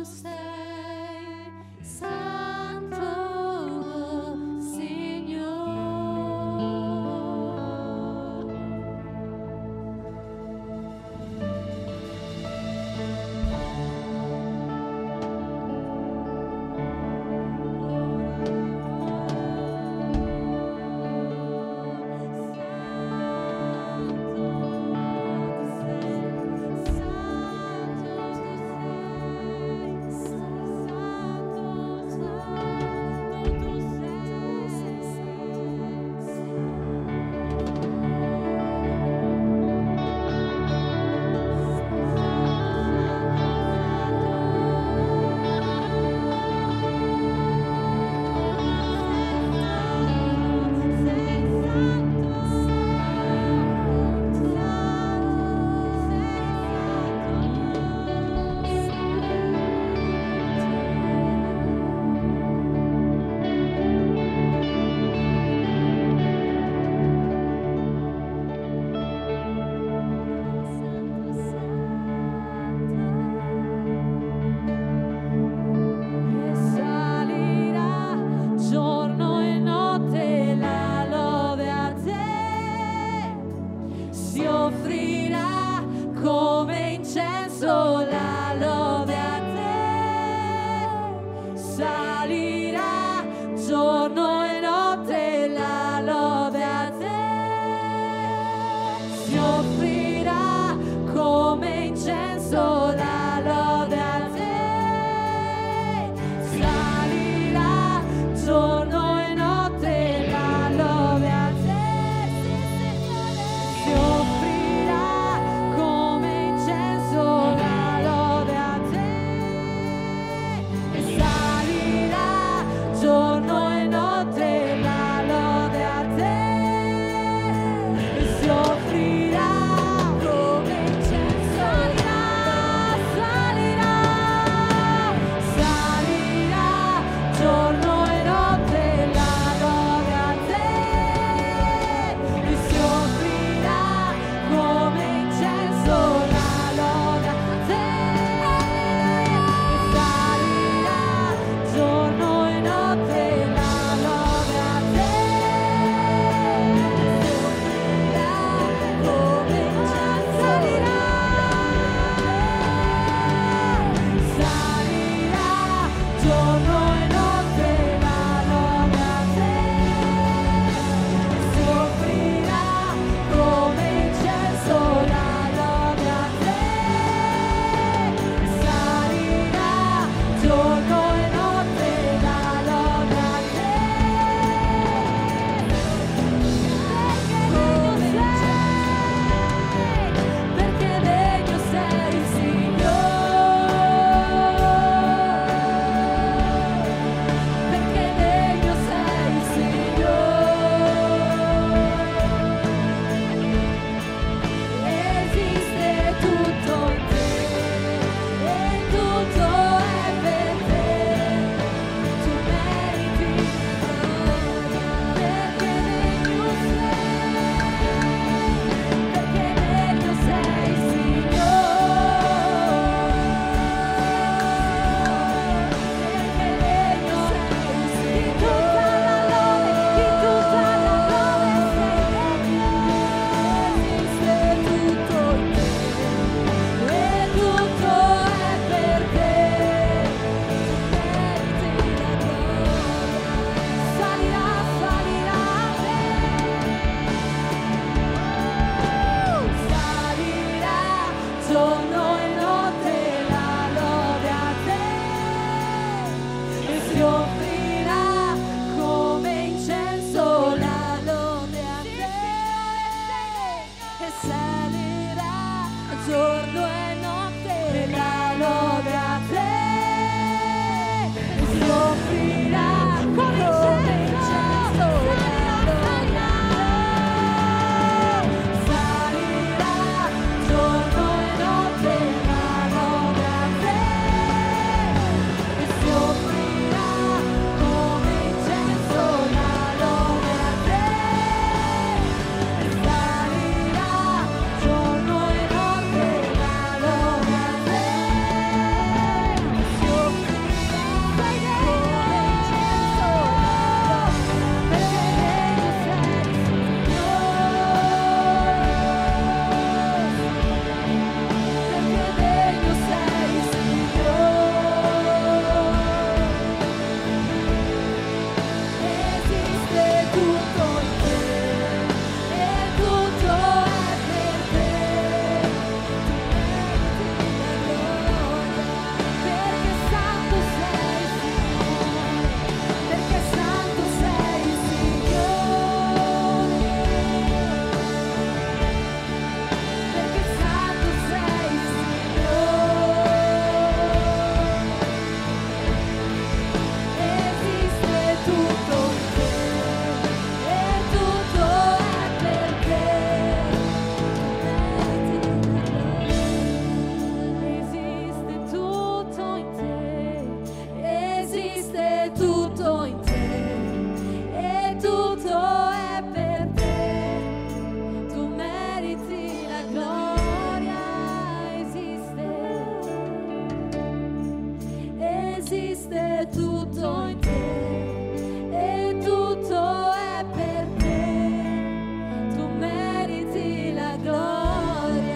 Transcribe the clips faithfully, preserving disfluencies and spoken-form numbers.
Santo tu sei, esiste tutto in te e tutto è per te, tu meriti la gloria.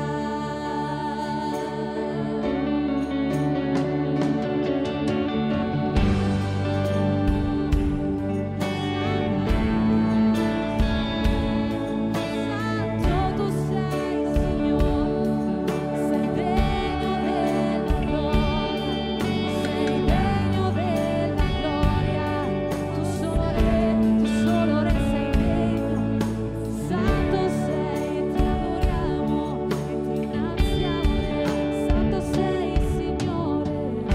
Santo tu sei, Signore, sei degno della gloria, sei degno della gloria, tu solo Re, tu solo Re sei degno, Santo sei, ti adoriamo e ti innalziamo, Santo sei, Signore,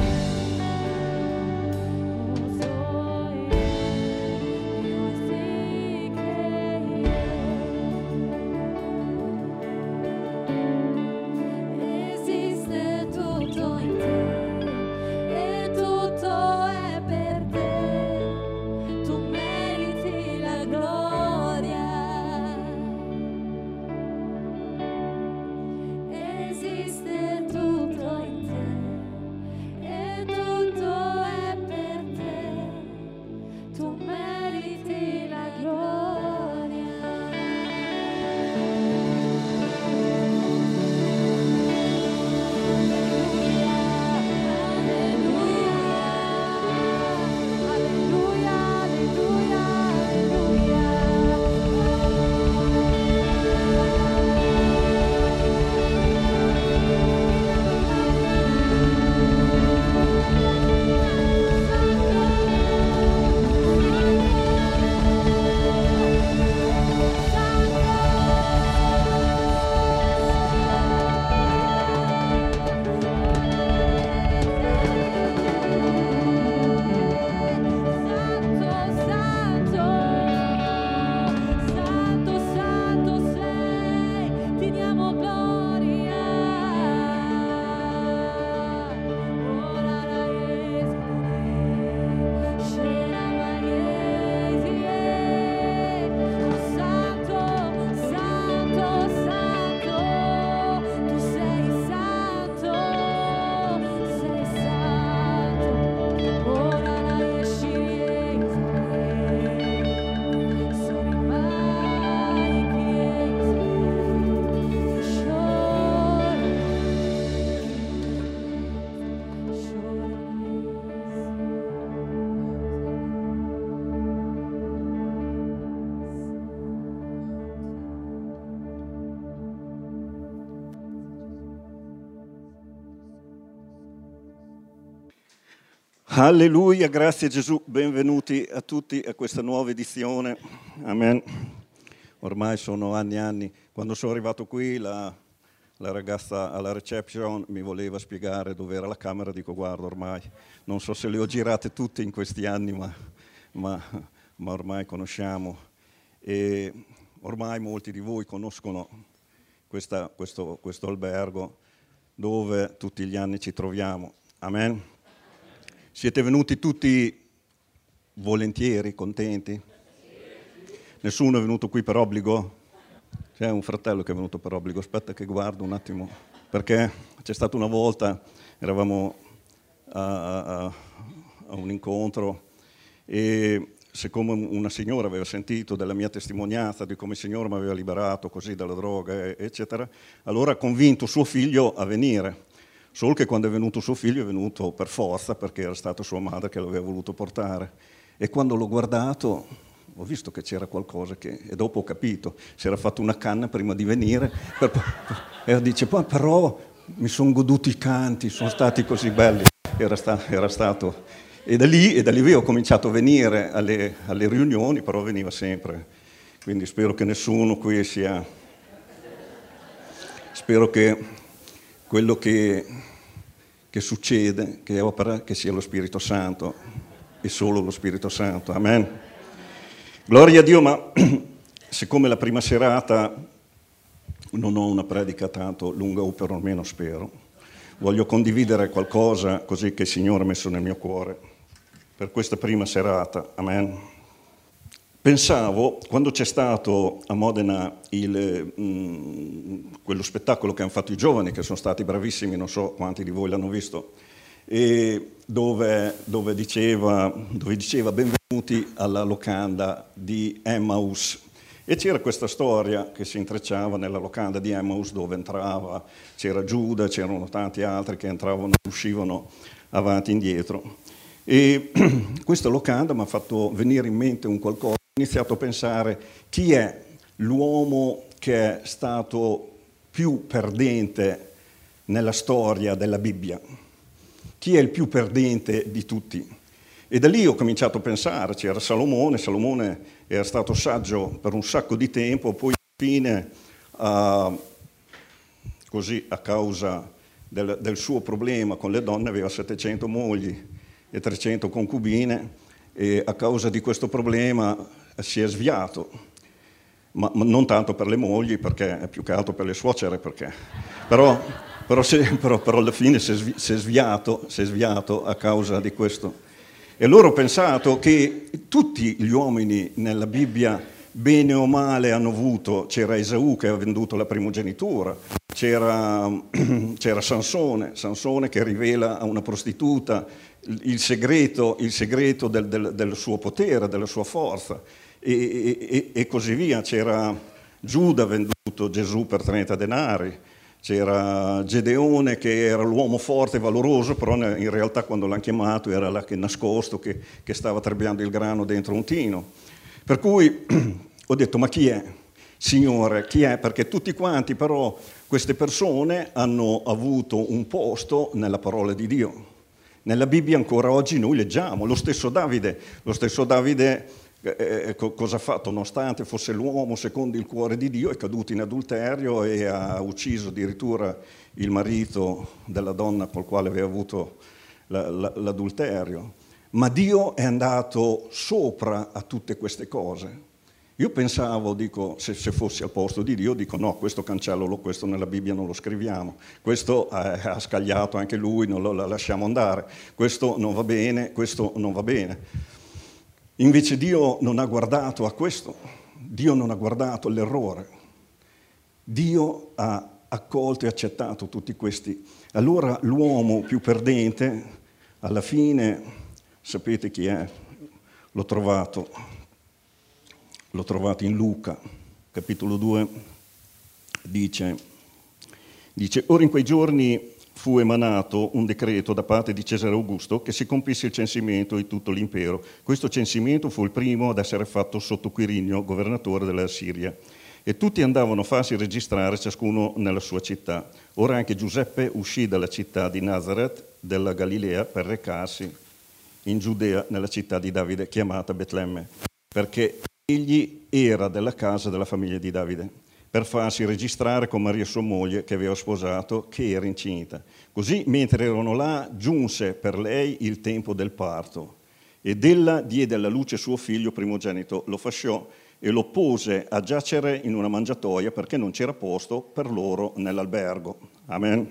oh soy, io sì che esiste tutto in te e tutto è per te, tu meriti la gloria. Esiste tutto in te e tutto è per te, tu meriti la gloria. Alleluia, alleluia, Santo, santo, santo, santo sei, ti diamo gloria. Ora la Santo, santo, santo, tu sei santo, sei santo. Ora la sono mai Alleluia, grazie Gesù, benvenuti a tutti a questa nuova edizione, amen. Ormai sono anni e anni, quando sono arrivato qui la, la ragazza alla reception mi voleva spiegare dove era la camera, dico guarda ormai, non so se le ho girate tutte in questi anni, ma, ma, ma ormai conosciamo e ormai molti di voi conoscono questa, questo, questo albergo dove tutti gli anni ci troviamo, amen. Siete venuti tutti volentieri, contenti? Nessuno è venuto qui per obbligo? C'è un fratello che è venuto per obbligo, aspetta che guardo un attimo, perché c'è stata una volta, eravamo a, a, a un incontro e siccome una signora aveva sentito della mia testimonianza di come il Signore mi aveva liberato così dalla droga, eccetera, allora ha convinto suo figlio a venire. Solo che quando è venuto suo figlio è venuto per forza, perché era stata sua madre che lo aveva voluto portare. E quando l'ho guardato, ho visto che c'era qualcosa che... E dopo ho capito, si era fatto una canna prima di venire. Per, e dice, poi però mi sono goduti i canti, sono stati così belli. Era, sta, era stato... E da lì, e da lì ho cominciato a venire alle, alle riunioni, però veniva sempre. Quindi spero che nessuno qui sia... Spero che... quello che, che succede, che opera, che sia lo Spirito Santo e solo lo Spirito Santo. Amen. Gloria a Dio, ma siccome la prima serata non ho una predica tanto lunga, o perlomeno spero, voglio condividere qualcosa così che il Signore ha messo nel mio cuore per questa prima serata. Amen. Pensavo, quando c'è stato a Modena il, mh, quello spettacolo che hanno fatto i giovani, che sono stati bravissimi, non so quanti di voi l'hanno visto, e dove, dove, diceva, dove diceva benvenuti alla locanda di Emmaus. E c'era questa storia che si intrecciava nella locanda di Emmaus, dove entrava, c'era Giuda, c'erano tanti altri che entravano e uscivano avanti e indietro. E questa locanda mi ha fatto venire in mente un qualcosa. Ho iniziato a pensare chi è l'uomo che è stato più perdente nella storia della Bibbia. Chi è il più perdente di tutti? E da lì ho cominciato a pensare, c'era Salomone, Salomone era stato saggio per un sacco di tempo, poi alla fine, uh, così a causa del, del suo problema con le donne, aveva settecento mogli e trecento concubine, e a causa di questo problema si è sviato, ma, ma non tanto per le mogli, perché è più che altro per le suocere, perché... però, però, se, però, però alla fine si è, svi, si, è sviato, si è sviato a causa di questo. E allora ho pensato che tutti gli uomini nella Bibbia, bene o male, hanno avuto, c'era Esaù che ha venduto la primogenitura, c'era, c'era Sansone, Sansone che rivela a una prostituta il segreto, il segreto del, del, del suo potere, della sua forza, e, e, e così via. C'era Giuda venduto Gesù per trenta denari, c'era Gedeone che era l'uomo forte e valoroso, però in realtà quando l'hanno chiamato era là che nascosto, che, che stava trebbiando il grano dentro un tino. Per cui ho detto, ma chi è? Signore, chi è? Perché tutti quanti però queste persone hanno avuto un posto nella parola di Dio. Nella Bibbia ancora oggi noi leggiamo, lo stesso Davide, lo stesso Davide eh, cosa ha fatto? Nonostante fosse l'uomo secondo il cuore di Dio, è caduto in adulterio e ha ucciso addirittura il marito della donna col quale aveva avuto la, la, l'adulterio. Ma Dio è andato sopra a tutte queste cose. Io pensavo, dico, se, se fossi al posto di Dio, dico no, questo cancellalo, questo nella Bibbia non lo scriviamo, questo eh, ha scagliato anche lui, non lo lasciamo andare, questo non va bene, questo non va bene. Invece Dio non ha guardato a questo, Dio non ha guardato all'errore, Dio ha accolto e accettato tutti questi. Allora l'uomo più perdente, alla fine, sapete chi è? L'ho trovato, l'ho trovato in Luca, capitolo due, dice, dice, ora in quei giorni fu emanato un decreto da parte di Cesare Augusto che si compisse il censimento di tutto l'impero. Questo censimento fu il primo ad essere fatto sotto Quirinio, governatore della Siria, e tutti andavano a farsi registrare ciascuno nella sua città. Ora anche Giuseppe uscì dalla città di Nazareth della Galilea per recarsi in Giudea nella città di Davide chiamata Betlemme, perché egli era della casa della famiglia di Davide, per farsi registrare con Maria sua moglie che aveva sposato, che era incinta. Così, mentre erano là, giunse per lei il tempo del parto, ed ella diede alla luce suo figlio primogenito, lo fasciò e lo pose a giacere in una mangiatoia perché non c'era posto per loro nell'albergo. Amen.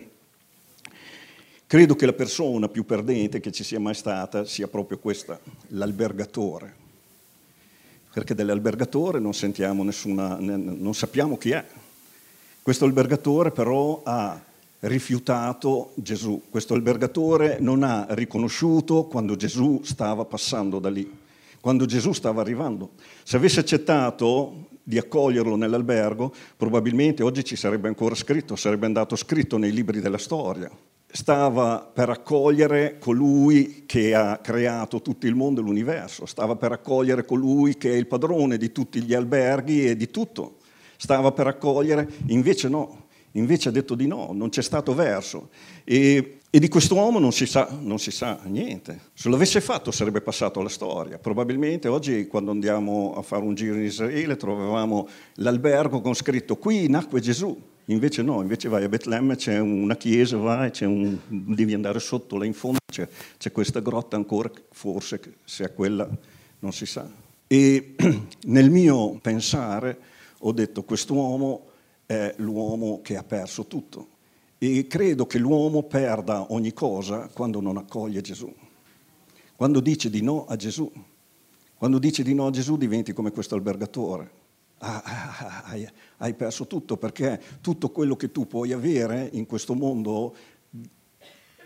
Credo che la persona più perdente che ci sia mai stata sia proprio questa, l'albergatore. Perché dell'albergatore non sentiamo nessuna, non sappiamo chi è. Questo albergatore però ha rifiutato Gesù. Questo albergatore non ha riconosciuto quando Gesù stava passando da lì, quando Gesù stava arrivando. Se avesse accettato di accoglierlo nell'albergo, probabilmente oggi ci sarebbe ancora scritto, sarebbe andato scritto nei libri della storia. Stava per accogliere colui che ha creato tutto il mondo e l'universo, stava per accogliere colui che è il padrone di tutti gli alberghi e di tutto, stava per accogliere, invece no, invece ha detto di no, non c'è stato verso. E, e di quest'uomo non si sa, non si sa niente. Se l'avesse fatto sarebbe passato alla storia. Probabilmente oggi quando andiamo a fare un giro in Israele trovavamo l'albergo con scritto qui nacque Gesù. Invece no, invece vai a Betlemme, c'è una chiesa, vai, c'è un, devi andare sotto, là in fondo c'è, c'è questa grotta ancora, forse se è quella non si sa. E nel mio pensare ho detto quest'uomo è l'uomo che ha perso tutto e credo che l'uomo perda ogni cosa quando non accoglie Gesù, quando dice di no a Gesù, quando dice di no a Gesù diventi come questo albergatore. Ah, ah, hai, hai perso tutto, perché tutto quello che tu puoi avere in questo mondo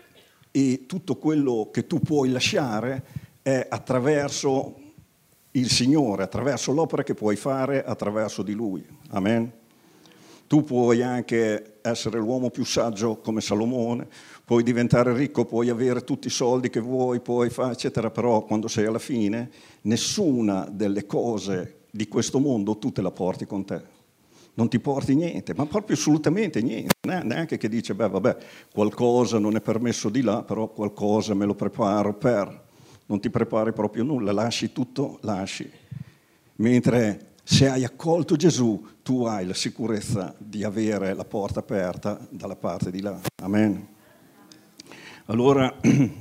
e tutto quello che tu puoi lasciare è attraverso il Signore, attraverso l'opera che puoi fare attraverso di Lui. Amen. Tu puoi anche essere l'uomo più saggio come Salomone, puoi diventare ricco, puoi avere tutti i soldi che vuoi, puoi fare, eccetera, però quando sei alla fine, nessuna delle cose di questo mondo tu te la porti con te. Non ti porti niente, ma proprio assolutamente niente. Neanche che dice, beh, vabbè, qualcosa non è permesso di là, però qualcosa me lo preparo per. Non ti prepari proprio nulla, lasci tutto, lasci. Mentre se hai accolto Gesù, tu hai la sicurezza di avere la porta aperta dalla parte di là. Amen. Allora,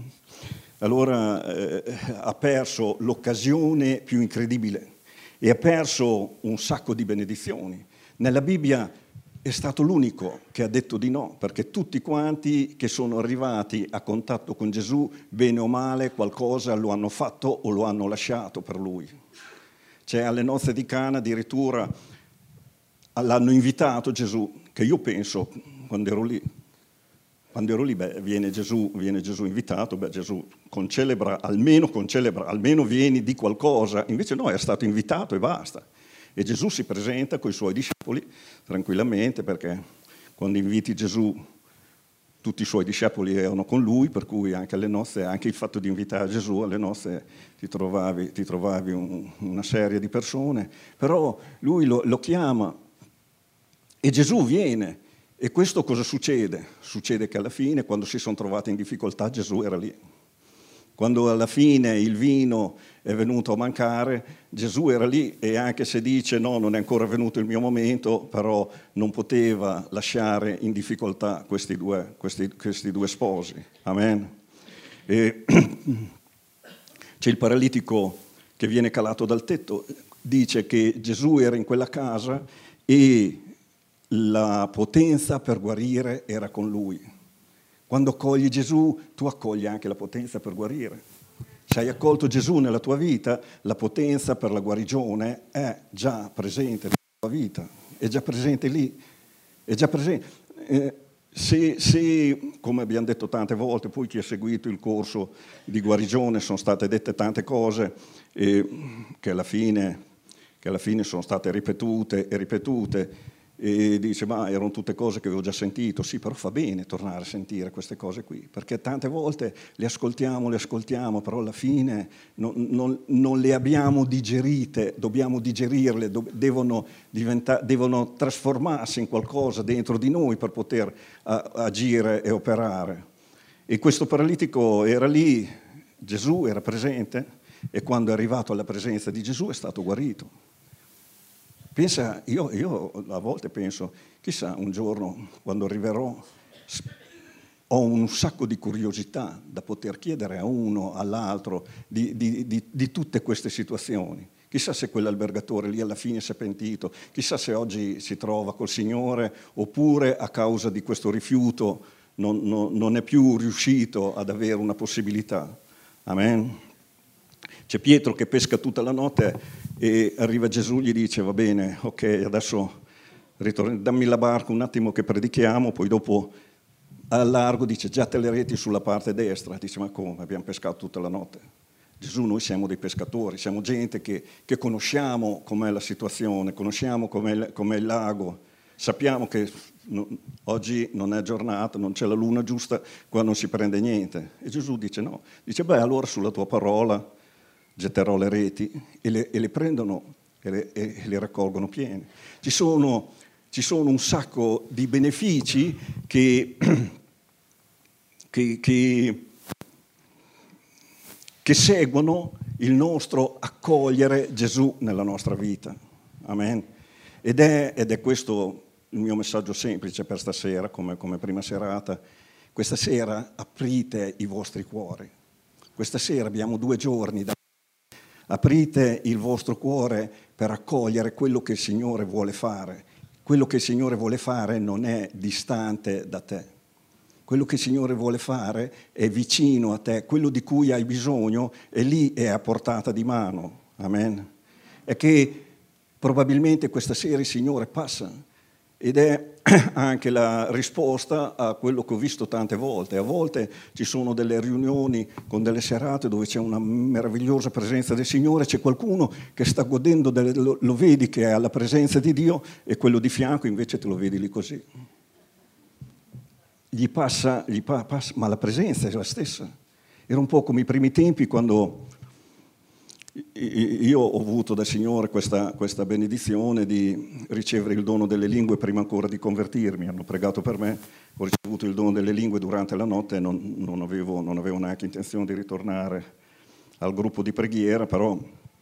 allora eh, ha perso l'occasione più incredibile e ha perso un sacco di benedizioni. Nella Bibbia è stato l'unico che ha detto di no, perché tutti quanti che sono arrivati a contatto con Gesù, bene o male, qualcosa lo hanno fatto o lo hanno lasciato per Lui. Cioè alle nozze di Cana addirittura l'hanno invitato Gesù, che io penso, quando ero lì, quando ero lì, beh, viene Gesù, viene Gesù invitato, beh, Gesù concelebra, almeno concelebra, almeno vieni di qualcosa, invece no, è stato invitato e basta. E Gesù si presenta con i suoi discepoli tranquillamente, perché quando inviti Gesù tutti i suoi discepoli erano con lui, per cui anche alle nozze, anche il fatto di invitare Gesù alle nozze ti trovavi, ti trovavi un, una serie di persone, però lui lo, lo chiama e Gesù viene. E questo cosa succede? Succede che alla fine, quando si sono trovati in difficoltà, Gesù era lì. Quando alla fine il vino è venuto a mancare, Gesù era lì e anche se dice no, non è ancora venuto il mio momento, però non poteva lasciare in difficoltà questi due, questi, questi due sposi. Amen. E c'è il paralitico che viene calato dal tetto, dice che Gesù era in quella casa e la potenza per guarire era con lui. Quando accogli Gesù, tu accogli anche la potenza per guarire. Se hai accolto Gesù nella tua vita, la potenza per la guarigione è già presente nella tua vita, è già presente lì, è già presente. Eh, se, se, come abbiamo detto tante volte, poi chi ha seguito il corso di guarigione, sono state dette tante cose eh, che, alla fine, che alla fine sono state ripetute e ripetute, e dice, ma erano tutte cose che avevo già sentito. Sì, però fa bene tornare a sentire queste cose qui, perché tante volte le ascoltiamo, le ascoltiamo, però alla fine non, non, non le abbiamo digerite, dobbiamo digerirle, do, devono, devono trasformarsi in qualcosa dentro di noi per poter a, agire e operare. E questo paralitico era lì, Gesù era presente, e quando è arrivato alla presenza di Gesù è stato guarito. Pensa, io, io a volte penso, chissà un giorno quando arriverò ho un sacco di curiosità da poter chiedere a uno, all'altro di, di, di, di tutte queste situazioni. Chissà se quell'albergatore lì alla fine si è pentito, chissà se oggi si trova col Signore oppure a causa di questo rifiuto non, non, non è più riuscito ad avere una possibilità. Amen. C'è Pietro che pesca tutta la notte e arriva Gesù, gli dice, va bene, ok, adesso ritorni, dammi la barca un attimo che predichiamo, poi dopo al largo dice, giatte le reti sulla parte destra. Dice, ma come? Abbiamo pescato tutta la notte. Gesù, noi siamo dei pescatori, siamo gente che, che conosciamo com'è la situazione, conosciamo com'è, com'è il lago, sappiamo che no, oggi non è giornata, non c'è la luna giusta, qua non si prende niente. E Gesù dice no, dice, beh, allora sulla tua parola getterò le reti e le, e le prendono e le, e le raccolgono piene. Ci sono, ci sono un sacco di benefici che, che, che, che seguono il nostro accogliere Gesù nella nostra vita. Amen. Ed è, ed è questo il mio messaggio semplice per stasera, come, come prima serata. Questa sera aprite i vostri cuori. Questa sera abbiamo due giorni da aprite il vostro cuore per accogliere quello che il Signore vuole fare. Quello che il Signore vuole fare non è distante da te. Quello che il Signore vuole fare è vicino a te. Quello di cui hai bisogno è lì, è a portata di mano. Amen. È che probabilmente questa sera il Signore passa ed è anche la risposta a quello che ho visto tante volte. A volte ci sono delle riunioni con delle serate dove c'è una meravigliosa presenza del Signore, c'è qualcuno che sta godendo, delle, lo, lo vedi che ha la presenza di Dio, e quello di fianco invece te lo vedi lì così. Gli passa, gli pa, passa, ma la presenza è la stessa. Era un po' come i primi tempi, quando io ho avuto dal Signore questa, questa benedizione di ricevere il dono delle lingue prima ancora di convertirmi. Hanno pregato per me, ho ricevuto il dono delle lingue durante la notte e non, non, avevo, non avevo neanche intenzione di ritornare al gruppo di preghiera, però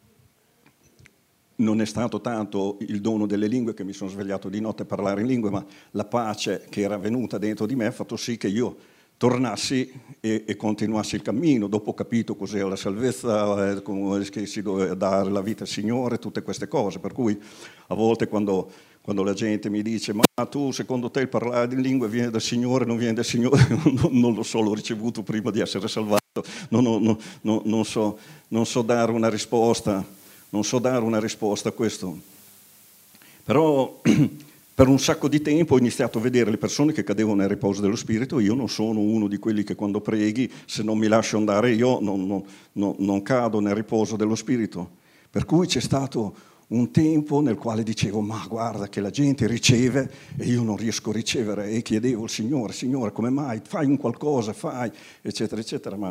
non è stato tanto il dono delle lingue che mi sono svegliato di notte a parlare in lingue, ma la pace che era venuta dentro di me ha fatto sì che io tornassi e, e continuassi il cammino. Dopo ho capito cos'era la salvezza, eh, come che si doveva dare la vita al Signore, tutte queste cose. Per cui a volte quando, quando la gente mi dice ma tu secondo te il parlare in lingue viene dal Signore, non viene dal Signore, non, non lo so, l'ho ricevuto prima di essere salvato, non, non, non, non, so, non so dare una risposta, non so dare una risposta a questo. Però per un sacco di tempo ho iniziato a vedere le persone che cadevano nel riposo dello Spirito. Io non sono uno di quelli che quando preghi, se non mi lascio andare io, non, non, non, non cado nel riposo dello Spirito. Per cui c'è stato un tempo nel quale dicevo, ma guarda che la gente riceve e io non riesco a ricevere, e chiedevo al Signore, Signore, come mai? Fai un qualcosa, fai, eccetera, eccetera. Ma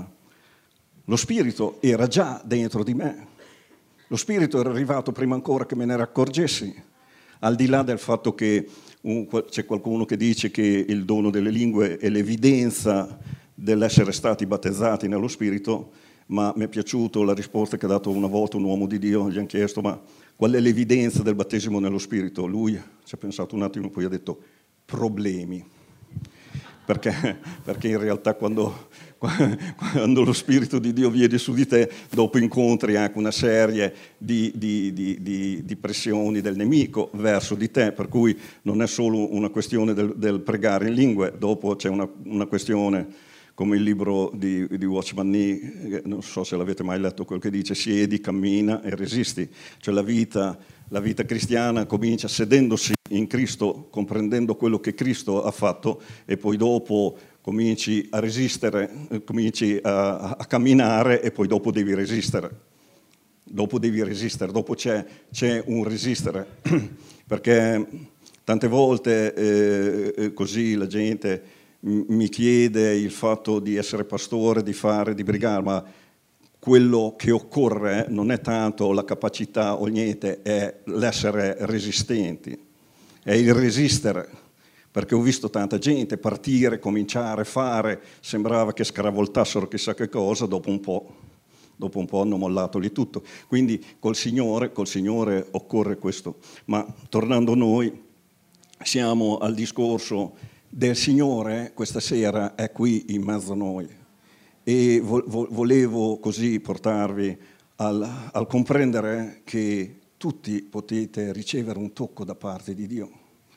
lo Spirito era già dentro di me. Lo Spirito era arrivato prima ancora che me ne accorgessi. Al di là del fatto che un, c'è qualcuno che dice che il dono delle lingue è l'evidenza dell'essere stati battezzati nello Spirito, ma mi è piaciuta la risposta che ha dato una volta un uomo di Dio. Gli hanno chiesto ma qual è l'evidenza del battesimo nello Spirito? Lui ci ha pensato un attimo, poi ha detto problemi, perché, perché in realtà quando, quando lo Spirito di Dio viene su di te, dopo incontri anche una serie di, di, di, di, di pressioni del nemico verso di te, per cui non è solo una questione del, del pregare in lingue, dopo c'è una, una questione come il libro di, di Watchman Nee, non so se l'avete mai letto, quel che dice siedi, cammina e resisti, cioè la vita, la vita cristiana comincia sedendosi in Cristo, comprendendo quello che Cristo ha fatto, e poi dopo cominci a resistere, cominci a, a camminare, e poi dopo devi resistere. Dopo devi resistere, dopo c'è, c'è un resistere, perché tante volte eh, così la gente mi chiede il fatto di essere pastore, di fare, di brigare, ma quello che occorre non è tanto la capacità o niente, è l'essere resistenti, è il resistere, perché ho visto tanta gente partire, cominciare, fare, sembrava che scaravoltassero chissà che cosa, dopo un po', dopo un po' hanno mollato lì tutto. Quindi col Signore, col Signore occorre questo. Ma tornando a noi, siamo al discorso del Signore. Questa sera è qui in mezzo a noi e vo- vo- volevo così portarvi al, al comprendere che tutti potete ricevere un tocco da parte di Dio,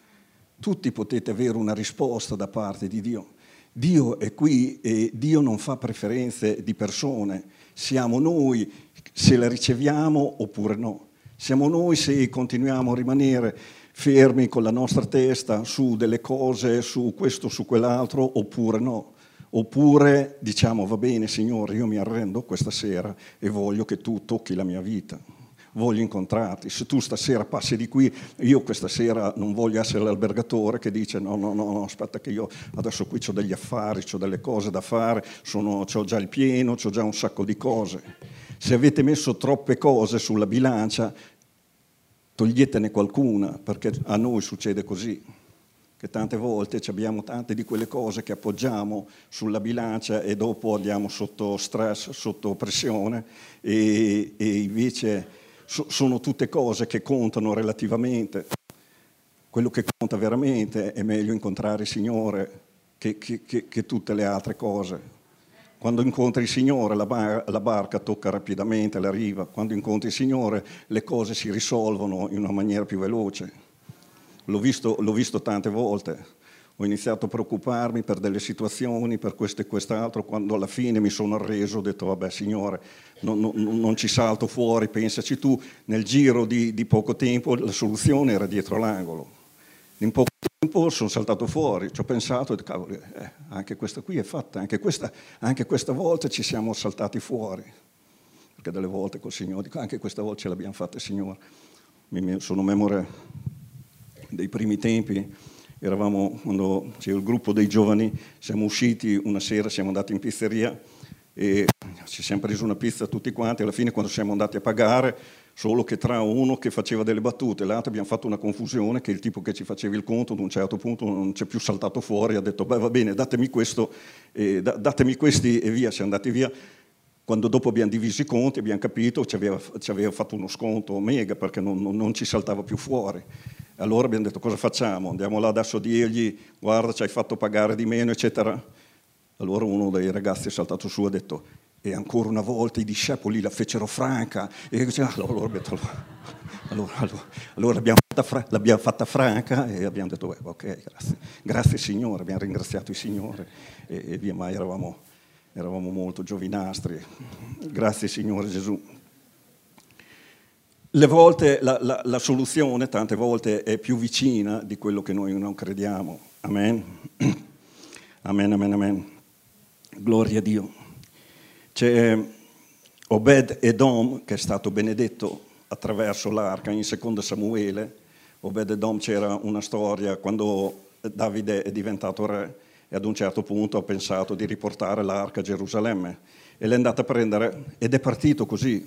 tutti potete avere una risposta da parte di Dio. Dio è qui e Dio non fa preferenze di persone, siamo noi se la riceviamo oppure no, siamo noi se continuiamo a rimanere fermi con la nostra testa su delle cose, su questo, su quell'altro, oppure no. Oppure diciamo, va bene Signore, io mi arrendo questa sera e voglio che tu tocchi la mia vita, voglio incontrarti. Se tu stasera passi di qui, io questa sera non voglio essere l'albergatore che dice no, no, no, aspetta che io adesso qui ho degli affari, ho delle cose da fare, sono, ho già il pieno, ho già un sacco di cose. Se avete messo troppe cose sulla bilancia, toglietene qualcuna, perché a noi succede così, che tante volte abbiamo tante di quelle cose che appoggiamo sulla bilancia e dopo andiamo sotto stress, sotto pressione, e, e invece so, sono tutte cose che contano relativamente. Quello che conta veramente è meglio incontrare il Signore che, che, che, che tutte le altre cose. Quando incontri il Signore la, bar- la barca tocca rapidamente la riva, quando incontri il Signore le cose si risolvono in una maniera più veloce. L'ho visto, l'ho visto tante volte, ho iniziato a preoccuparmi per delle situazioni, per questo e quest'altro, quando alla fine mi sono arreso, ho detto vabbè Signore, non, non, non ci salto fuori, pensaci tu, nel giro di, di poco tempo la soluzione era dietro l'angolo. In poco tempo sono saltato fuori, ci ho pensato e ho detto, cavolo, eh, anche questa qui è fatta, anche questa, anche questa volta ci siamo saltati fuori. Perché delle volte col Signore dico, anche questa volta ce l'abbiamo fatta, Signore. Mi, sono memore dei primi tempi, eravamo, quando c'era il gruppo dei giovani, siamo usciti una sera, siamo andati in pizzeria e ci siamo presi una pizza tutti quanti, alla fine quando siamo andati a pagare, solo che tra uno che faceva delle battute e l'altro abbiamo fatto una confusione che il tipo che ci faceva il conto ad un certo punto non c'è più saltato fuori, ha detto, beh va bene, datemi questo, eh, datemi questi e via, siamo andati via. Quando dopo abbiamo diviso i conti abbiamo capito che ci aveva, ci aveva fatto uno sconto mega perché non, non, non ci saltava più fuori. Allora abbiamo detto cosa facciamo? Andiamo là adesso a dirgli guarda ci hai fatto pagare di meno eccetera. Allora uno dei ragazzi è saltato su e ha detto e ancora una volta i discepoli la fecero franca. E allora, allora, allora, allora l'abbiamo, fatta fra, l'abbiamo fatta franca e abbiamo detto beh, ok grazie, grazie Signore, abbiamo ringraziato il Signore e, e via mai eravamo... Eravamo molto giovinastri, grazie Signore Gesù. Le volte la, la, la soluzione tante volte è più vicina di quello che noi non crediamo. Amen. Amen, amen, amen. Gloria a Dio. C'è Obed Edom che è stato benedetto attraverso l'arca in secondo Samuele. Obed Edom c'era una storia quando Davide è diventato re. E ad un certo punto ha pensato di riportare l'arca a Gerusalemme e l'è andata a prendere ed è partito così,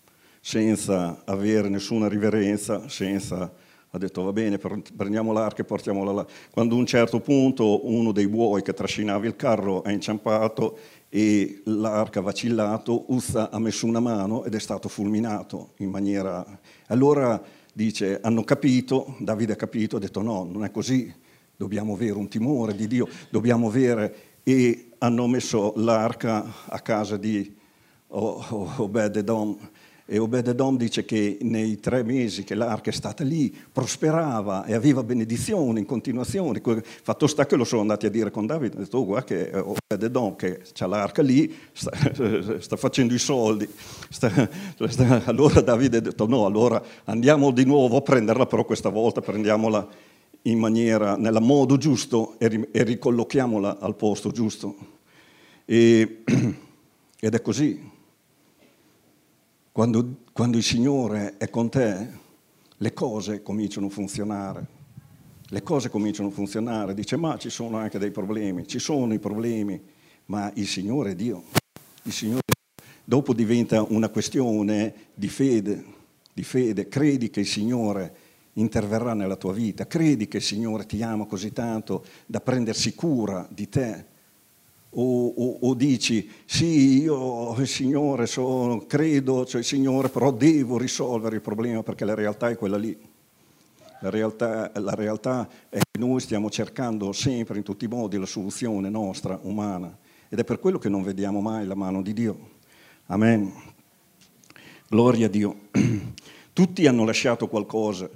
senza avere nessuna riverenza, senza, ha detto va bene, prendiamo l'arca e portiamola là. Quando a un certo punto uno dei buoi che trascinava il carro è inciampato e l'arca ha vacillato, Uzza ha messo una mano ed è stato fulminato in maniera... Allora dice, hanno capito, Davide ha capito, ha detto no, non è così. Dobbiamo avere un timore di Dio, dobbiamo avere... E hanno messo l'arca a casa di Obed Edom. E Obed Edom dice che nei tre mesi che l'arca è stata lì, prosperava e aveva benedizione in continuazione. Fatto sta che lo sono andati a dire con Davide, ha detto, oh, guarda che Obed Edom che c'ha l'arca lì, sta, sta facendo i soldi. Sta, sta... Allora Davide ha detto, no, allora andiamo di nuovo a prenderla, però questa volta prendiamola in maniera, nel modo giusto e, e ricollochiamola al posto giusto. E, ed è così. Quando, quando il Signore è con te, le cose cominciano a funzionare. Le cose cominciano a funzionare. Dice, ma ci sono anche dei problemi. Ci sono i problemi, ma il Signore è Dio. Il Signore dopo diventa una questione di fede, di fede. Credi che il Signore interverrà nella tua vita, credi che il Signore ti ama così tanto da prendersi cura di te o, o, o dici sì io il Signore sono, credo c'è il Signore però devo risolvere il problema perché la realtà è quella lì. La realtà, la realtà è che noi stiamo cercando sempre in tutti i modi la soluzione nostra, umana ed è per quello che non vediamo mai la mano di Dio. Amen. Gloria a Dio. Tutti hanno lasciato qualcosa.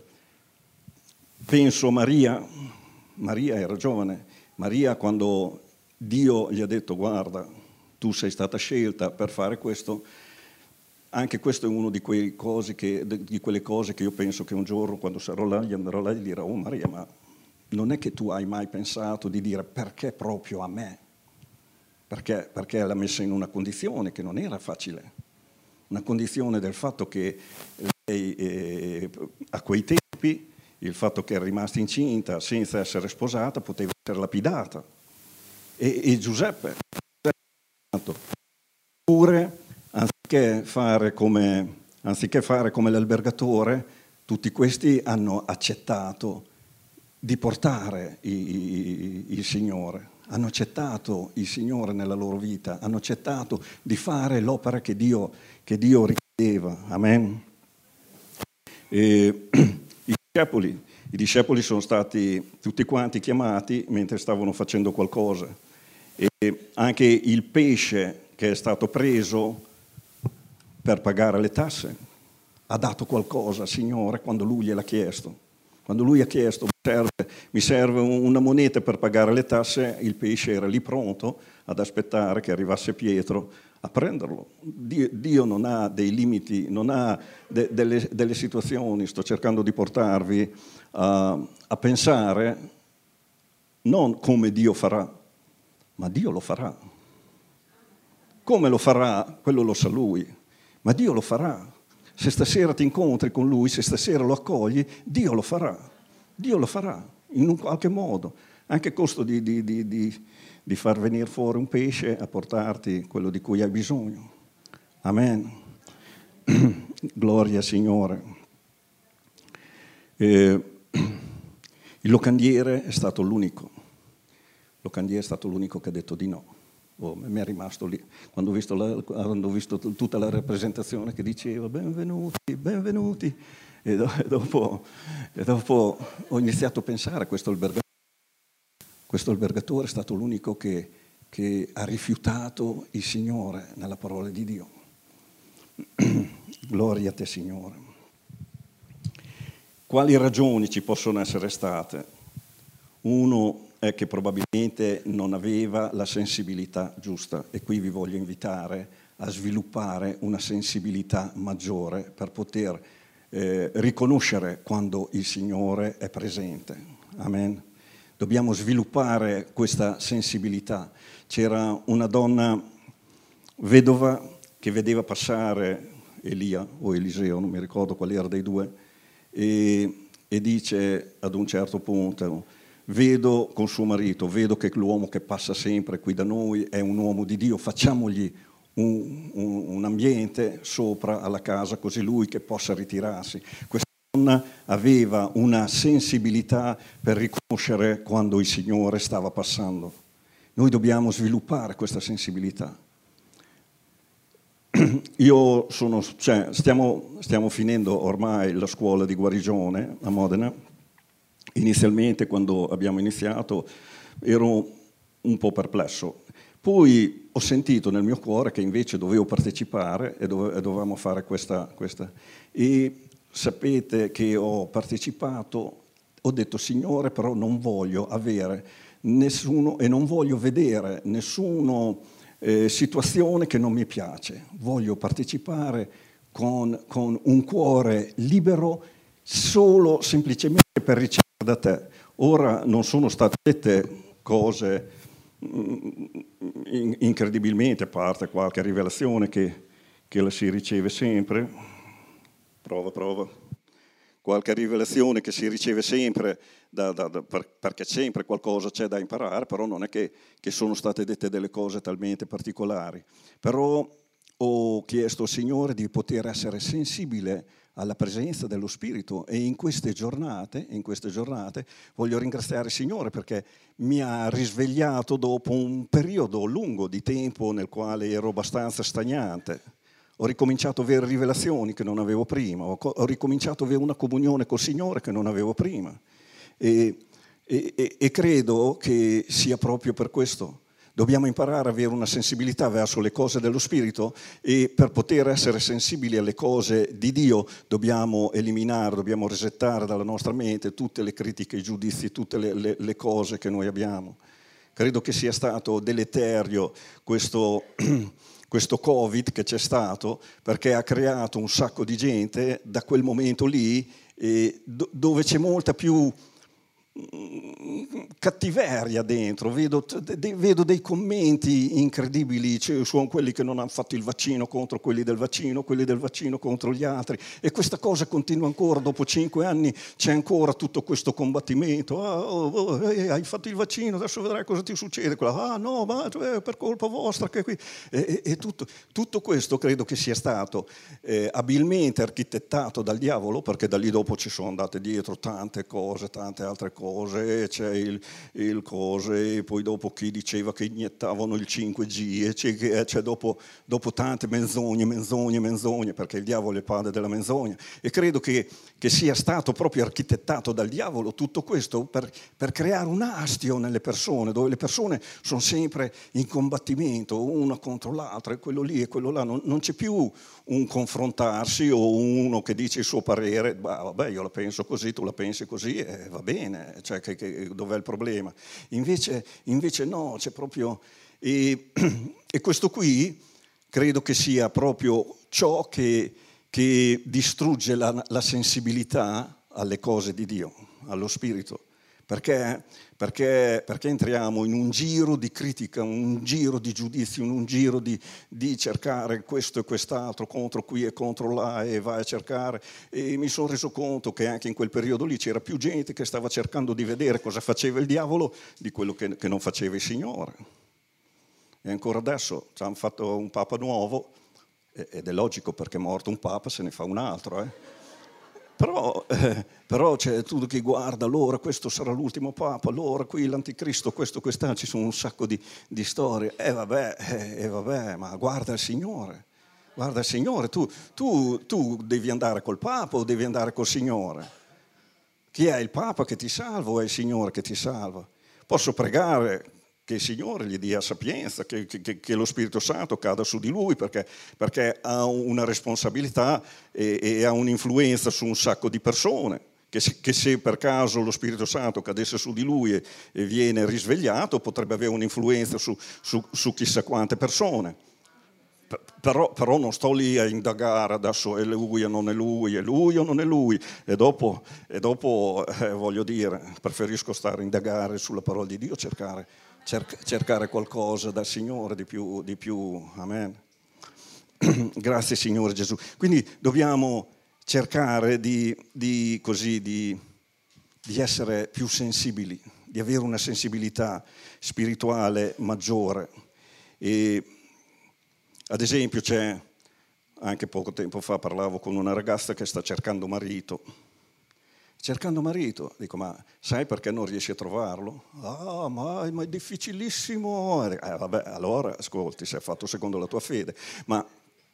Penso a Maria, Maria era giovane, Maria quando Dio gli ha detto guarda, tu sei stata scelta per fare questo, anche questo è uno di, quei cose che, di quelle cose che io penso che un giorno quando sarò là gli andrò là e gli dirò oh Maria, ma non è che tu hai mai pensato di dire perché proprio a me? Perché, perché l'ha messa in una condizione che non era facile, una condizione del fatto che lei eh, a quei tempi il fatto che è rimasta incinta senza essere sposata poteva essere lapidata. E, e Giuseppe, pure, anziché fare, come, anziché fare come l'albergatore, tutti questi hanno accettato di portare il, il, il Signore, hanno accettato il Signore nella loro vita, hanno accettato di fare l'opera che Dio, che Dio richiedeva. Amen. E, I discepoli, I discepoli sono stati tutti quanti chiamati mentre stavano facendo qualcosa e anche il pesce che è stato preso per pagare le tasse ha dato qualcosa al Signore quando Lui gliel'ha chiesto. Quando Lui ha chiesto mi serve, mi serve una moneta per pagare le tasse, il pesce era lì pronto, ad aspettare che arrivasse Pietro a prenderlo. Dio, Dio non ha dei limiti, non ha de, delle, delle situazioni. Sto cercando di portarvi a, a pensare non come Dio farà, ma Dio lo farà. Come lo farà, quello lo sa Lui, ma Dio lo farà. Se stasera ti incontri con Lui, se stasera lo accogli, Dio lo farà. Dio lo farà, in un qualche modo. Anche a costo di, di, di, di, di far venire fuori un pesce a portarti quello di cui hai bisogno. Amen. Gloria Signore. Eh, il locandiere è stato l'unico. Il locandiere è stato l'unico che ha detto di no. Oh, mi è rimasto lì, quando ho, visto la, quando ho visto tutta la rappresentazione che diceva benvenuti, benvenuti, e, do, e, dopo, e dopo ho iniziato a pensare a questo albergatore. Questo albergatore è stato l'unico che, che ha rifiutato il Signore nella parola di Dio. Gloria a te, Signore. Quali ragioni ci possono essere state? Uno è che probabilmente non aveva la sensibilità giusta, e qui vi voglio invitare a sviluppare una sensibilità maggiore per poter eh, riconoscere quando il Signore è presente. Amen. Dobbiamo sviluppare questa sensibilità. C'era una donna vedova che vedeva passare Elia o Eliseo, non mi ricordo qual era dei due, e, e dice ad un certo punto: vedo con suo marito, vedo che l'uomo che passa sempre qui da noi è un uomo di Dio, facciamogli un, un, un ambiente sopra alla casa, così lui che possa ritirarsi. Questa donna aveva una sensibilità per riconoscere quando il Signore stava passando. Noi dobbiamo sviluppare questa sensibilità. Io sono, cioè, stiamo, stiamo finendo ormai la scuola di guarigione a Modena. Inizialmente, quando abbiamo iniziato, ero un po' perplesso. Poi ho sentito nel mio cuore che invece dovevo partecipare e, dove, e dovevamo fare questa, questa. E sapete che ho partecipato, ho detto: Signore, però non voglio avere nessuno e non voglio vedere nessuna eh, situazione che non mi piace. Voglio partecipare con, con un cuore libero, solo semplicemente per ricevere da te. Ora non sono state dette cose mh, incredibilmente, a parte qualche rivelazione che, che la si riceve sempre, prova, prova, qualche rivelazione che si riceve sempre, da, da, da, per, perché sempre qualcosa c'è da imparare, però non è che, che sono state dette delle cose talmente particolari. Però ho chiesto al Signore di poter essere sensibile alla presenza dello Spirito, e in queste giornate, in queste giornate voglio ringraziare il Signore perché mi ha risvegliato dopo un periodo lungo di tempo nel quale ero abbastanza stagnante. Ho ricominciato a avere rivelazioni che non avevo prima, ho, ho ricominciato a avere una comunione col Signore che non avevo prima, e, e, e credo che sia proprio per questo. Dobbiamo imparare ad avere una sensibilità verso le cose dello Spirito, e per poter essere sensibili alle cose di Dio dobbiamo eliminare, dobbiamo resettare dalla nostra mente tutte le critiche, i giudizi, tutte le, le, le cose che noi abbiamo. Credo che sia stato deleterio questo, questo Covid che c'è stato, perché ha creato un sacco di gente da quel momento lì, eh, dove c'è molta più cattiveria dentro. Vedo, de, vedo dei commenti incredibili, cioè, sono quelli che non hanno fatto il vaccino contro quelli del vaccino, quelli del vaccino contro gli altri, e questa cosa continua ancora. Dopo cinque anni c'è ancora tutto questo combattimento. Ah, oh, oh, eh, hai fatto il vaccino, adesso vedrai cosa ti succede. Ah no, ma è per colpa vostra che qui. E, e, e tutto, tutto questo credo che sia stato eh, abilmente architettato dal diavolo, perché da lì dopo ci sono andate dietro tante cose, tante altre cose. Cose, c'è il, il cose, e poi dopo chi diceva che iniettavano il cinque G, e c'è, c'è dopo, dopo tante menzogne, menzogne, menzogne, perché il diavolo è il padre della menzogna, e credo che, che sia stato proprio architettato dal diavolo tutto questo per, per creare un astio nelle persone, dove le persone sono sempre in combattimento una contro l'altra, e quello lì e quello là, non, non c'è più un confrontarsi o uno che dice il suo parere. Bah, vabbè, io la penso così, tu la pensi così, e eh, va bene, cioè che, che, dov'è il problema? Invece, invece no, c'è proprio E, e questo qui credo che sia proprio ciò che, che distrugge la, la sensibilità alle cose di Dio, allo Spirito. Perché? Perché, perché entriamo in un giro di critica, un giro di giudizio, un giro di, di cercare questo e quest'altro, contro qui e contro là, e vai a cercare. E mi sono reso conto che anche in quel periodo lì c'era più gente che stava cercando di vedere cosa faceva il diavolo di quello che, che non faceva il Signore. E ancora adesso ci hanno fatto un Papa nuovo, ed è logico perché è morto un Papa, se ne fa un altro, eh. Però, eh, però c'è tutto chi guarda, allora questo sarà l'ultimo Papa, allora qui l'Anticristo, questo, quest'altro, ci sono un sacco di, di storie. E eh, vabbè, eh, eh, vabbè, ma guarda il Signore, guarda il Signore, tu, tu, tu devi andare col Papa o devi andare col Signore? Chi è il Papa che ti salva o è il Signore che ti salva? Posso pregare che il Signore gli dia sapienza, che, che, che lo Spirito Santo cada su di lui, perché, perché ha una responsabilità e, e ha un'influenza su un sacco di persone, che se, che se per caso lo Spirito Santo cadesse su di lui e, e viene risvegliato, potrebbe avere un'influenza su, su, su chissà quante persone. Però, però non sto lì a indagare adesso è lui o non è lui, è lui o non è lui, e dopo, e dopo eh, voglio dire, preferisco stare a indagare sulla parola di Dio, cercare cercare qualcosa dal Signore di più, di più. Amen. Grazie Signore Gesù. Quindi dobbiamo cercare di, di, così, di, di essere più sensibili, di avere una sensibilità spirituale maggiore. E, ad esempio, c'è, anche poco tempo fa parlavo con una ragazza che sta cercando marito. Cercando marito, dico, ma sai perché non riesci a trovarlo? Ah, ma, ma è difficilissimo. Eh, vabbè, allora, ascolti, sei fatto secondo la tua fede, ma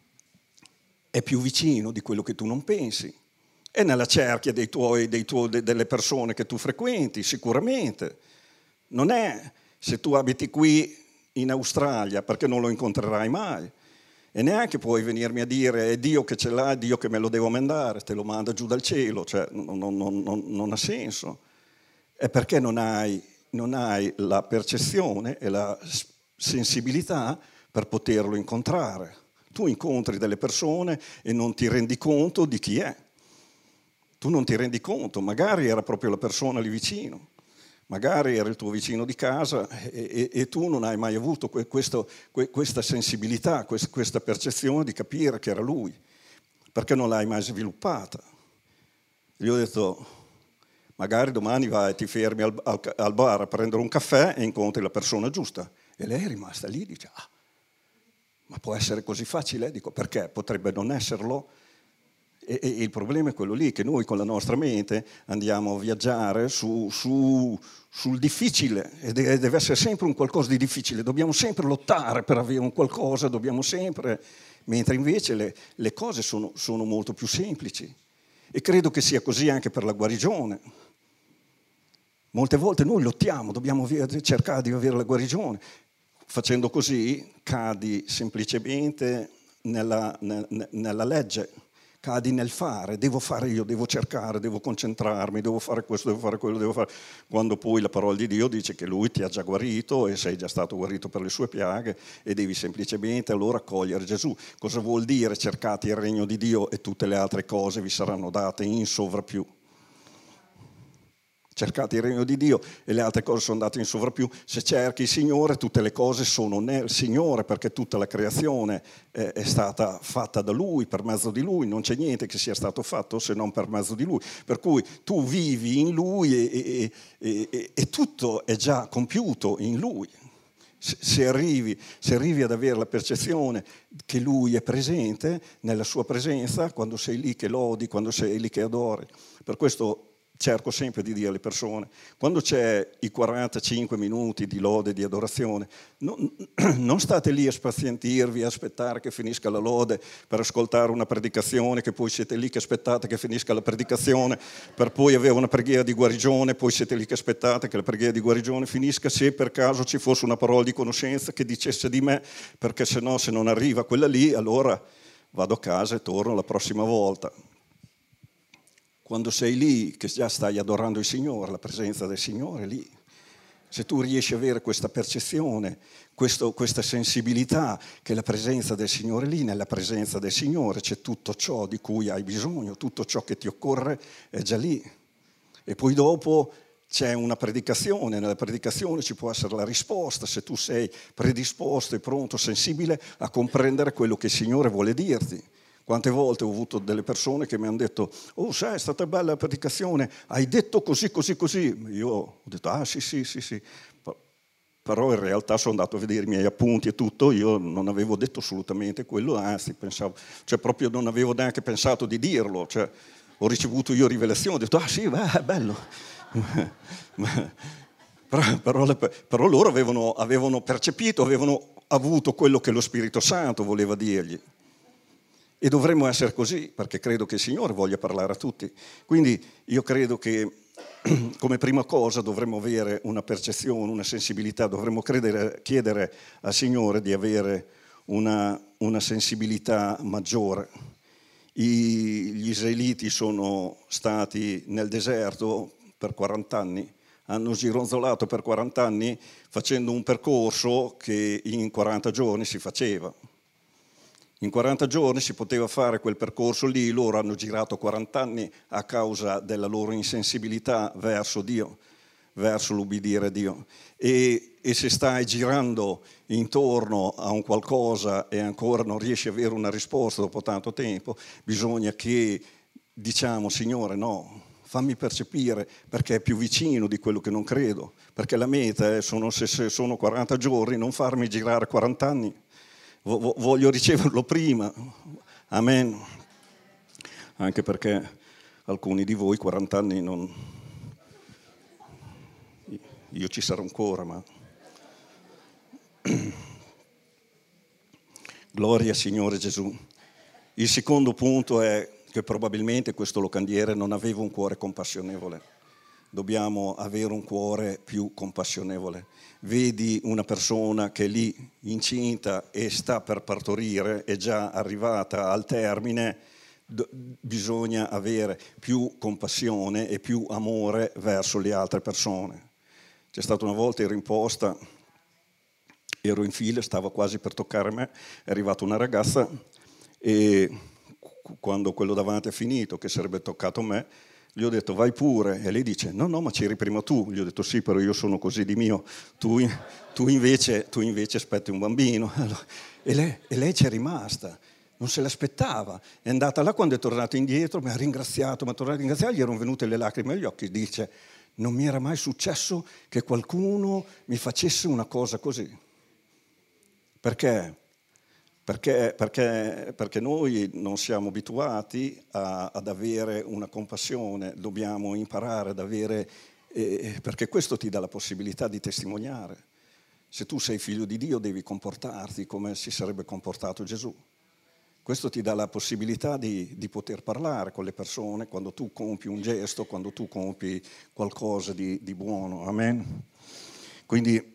è più vicino di quello che tu non pensi. È nella cerchia dei tuoi, dei tuoi, de, delle persone che tu frequenti, sicuramente. Non è se tu abiti qui in Australia, perché non lo incontrerai mai. E neanche puoi venirmi a dire è Dio che ce l'ha, è Dio che me lo devo mandare, te lo manda giù dal cielo, cioè non, non, non, non ha senso. È perché non hai, non hai la percezione e la sensibilità per poterlo incontrare. Tu incontri delle persone e non ti rendi conto di chi è. Tu non ti rendi conto, magari era proprio la persona lì vicino. Magari era il tuo vicino di casa e, e, e tu non hai mai avuto que, questo, que, questa sensibilità, quest, questa percezione di capire che era lui, perché non l'hai mai sviluppata. Gli ho detto, magari domani vai, ti fermi al, al, al bar a prendere un caffè e incontri la persona giusta. E lei è rimasta lì e dice, ah, ma può essere così facile? Dico, perché? Potrebbe non esserlo? E, e il problema è quello lì, che noi con la nostra mente andiamo a viaggiare su, su, sul difficile, e deve essere sempre un qualcosa di difficile, dobbiamo sempre lottare per avere un qualcosa, dobbiamo sempre, mentre invece le, le cose sono, sono molto più semplici. E credo che sia così anche per la guarigione. Molte volte noi lottiamo, dobbiamo cercare di avere la guarigione. Facendo così cadi semplicemente nella, nella legge. Cadi nel fare, devo fare io, devo cercare, devo concentrarmi, devo fare questo, devo fare quello, devo fare... Quando poi la parola di Dio dice che Lui ti ha già guarito e sei già stato guarito per le sue piaghe e devi semplicemente allora accogliere Gesù. Cosa vuol dire? Cercate il regno di Dio e tutte le altre cose vi saranno date in sovrappiù. Cercate il regno di Dio e le altre cose sono date in sovrappiù. Se cerchi il Signore, tutte le cose sono nel Signore, perché tutta la creazione è, è stata fatta da Lui, per mezzo di Lui. Non c'è niente che sia stato fatto se non per mezzo di Lui. Per cui tu vivi in Lui e, e, e, e tutto è già compiuto in Lui. Se arrivi, se arrivi ad avere la percezione che Lui è presente, nella sua presenza, quando sei lì che lodi, quando sei lì che adori. Per questo cerco sempre di dire alle persone, quando c'è i quarantacinque minuti di lode, di adorazione, non, non state lì a spazientirvi, a aspettare che finisca la lode per ascoltare una predicazione, che poi siete lì che aspettate che finisca la predicazione, per poi avere una preghiera di guarigione, poi siete lì che aspettate che la preghiera di guarigione finisca, se per caso ci fosse una parola di conoscenza che dicesse di me, perché se no, se non arriva quella lì, allora vado a casa e torno la prossima volta. Quando sei lì, che già stai adorando il Signore, la presenza del Signore lì, se tu riesci a avere questa percezione, questo, questa sensibilità che la presenza del Signore lì, nella presenza del Signore c'è tutto ciò di cui hai bisogno, tutto ciò che ti occorre è già lì. E poi dopo c'è una predicazione, nella predicazione ci può essere la risposta, se tu sei predisposto e pronto, sensibile a comprendere quello che il Signore vuole dirti. Quante volte ho avuto delle persone che mi hanno detto: oh, sai, è stata bella la predicazione, hai detto così, così, così. Io ho detto: ah, sì, sì, sì, sì. Però in realtà sono andato a vedere i miei appunti e tutto, io non avevo detto assolutamente quello, anzi, pensavo, cioè proprio non avevo neanche pensato di dirlo. Cioè, ho ricevuto io rivelazione, ho detto: ah, sì, beh, è bello. però, però, però loro avevano, avevano percepito, avevano avuto quello che lo Spirito Santo voleva dirgli. E dovremmo essere così, perché credo che il Signore voglia parlare a tutti. Quindi io credo che come prima cosa dovremmo avere una percezione, una sensibilità, dovremmo credere, chiedere al Signore di avere una, una sensibilità maggiore. I, gli israeliti sono stati nel deserto per quaranta anni, hanno gironzolato per quaranta anni facendo un percorso che in quaranta giorni si faceva. In quaranta giorni si poteva fare quel percorso lì, loro hanno girato quaranta anni a causa della loro insensibilità verso Dio, verso l'ubbidire a Dio. E, e se stai girando intorno a un qualcosa e ancora non riesci ad avere una risposta dopo tanto tempo, bisogna che diciamo: Signore, no, fammi percepire, perché è più vicino di quello che non credo, perché la meta è, sono, se sono quaranta giorni, non farmi girare quaranta anni. Voglio riceverlo prima, amen. Anche perché alcuni di voi quaranta anni non... Io ci sarò ancora, ma... Gloria al Signore Gesù. Il secondo punto è che probabilmente questo locandiere non aveva un cuore compassionevole. Dobbiamo avere un cuore più compassionevole. Vedi una persona che è lì incinta e sta per partorire, è già arrivata al termine, d- bisogna avere più compassione e più amore verso le altre persone. C'è stata una volta, ero in posta, ero in fila, stava quasi per toccare me, è arrivata una ragazza e quando quello davanti è finito, che sarebbe toccato a me, gli ho detto: vai pure. E lei dice: no, no, ma c'eri prima tu. Gli ho detto: sì, però io sono così di mio. Tu, tu, invece, tu invece aspetti un bambino. E lei, e lei c'è rimasta. Non se l'aspettava. È andata là, quando è tornata indietro, mi ha ringraziato, mi ha tornato a ringraziare, gli erano venute le lacrime agli occhi. Dice: non mi era mai successo che qualcuno mi facesse una cosa così. Perché? Perché, perché, perché noi non siamo abituati a, ad avere una compassione, dobbiamo imparare ad avere, eh, perché questo ti dà la possibilità di testimoniare. Se tu sei figlio di Dio devi comportarti come si sarebbe comportato Gesù. Questo ti dà la possibilità di, di poter parlare con le persone quando tu compi un gesto, quando tu compi qualcosa di, di buono. Amen? Quindi,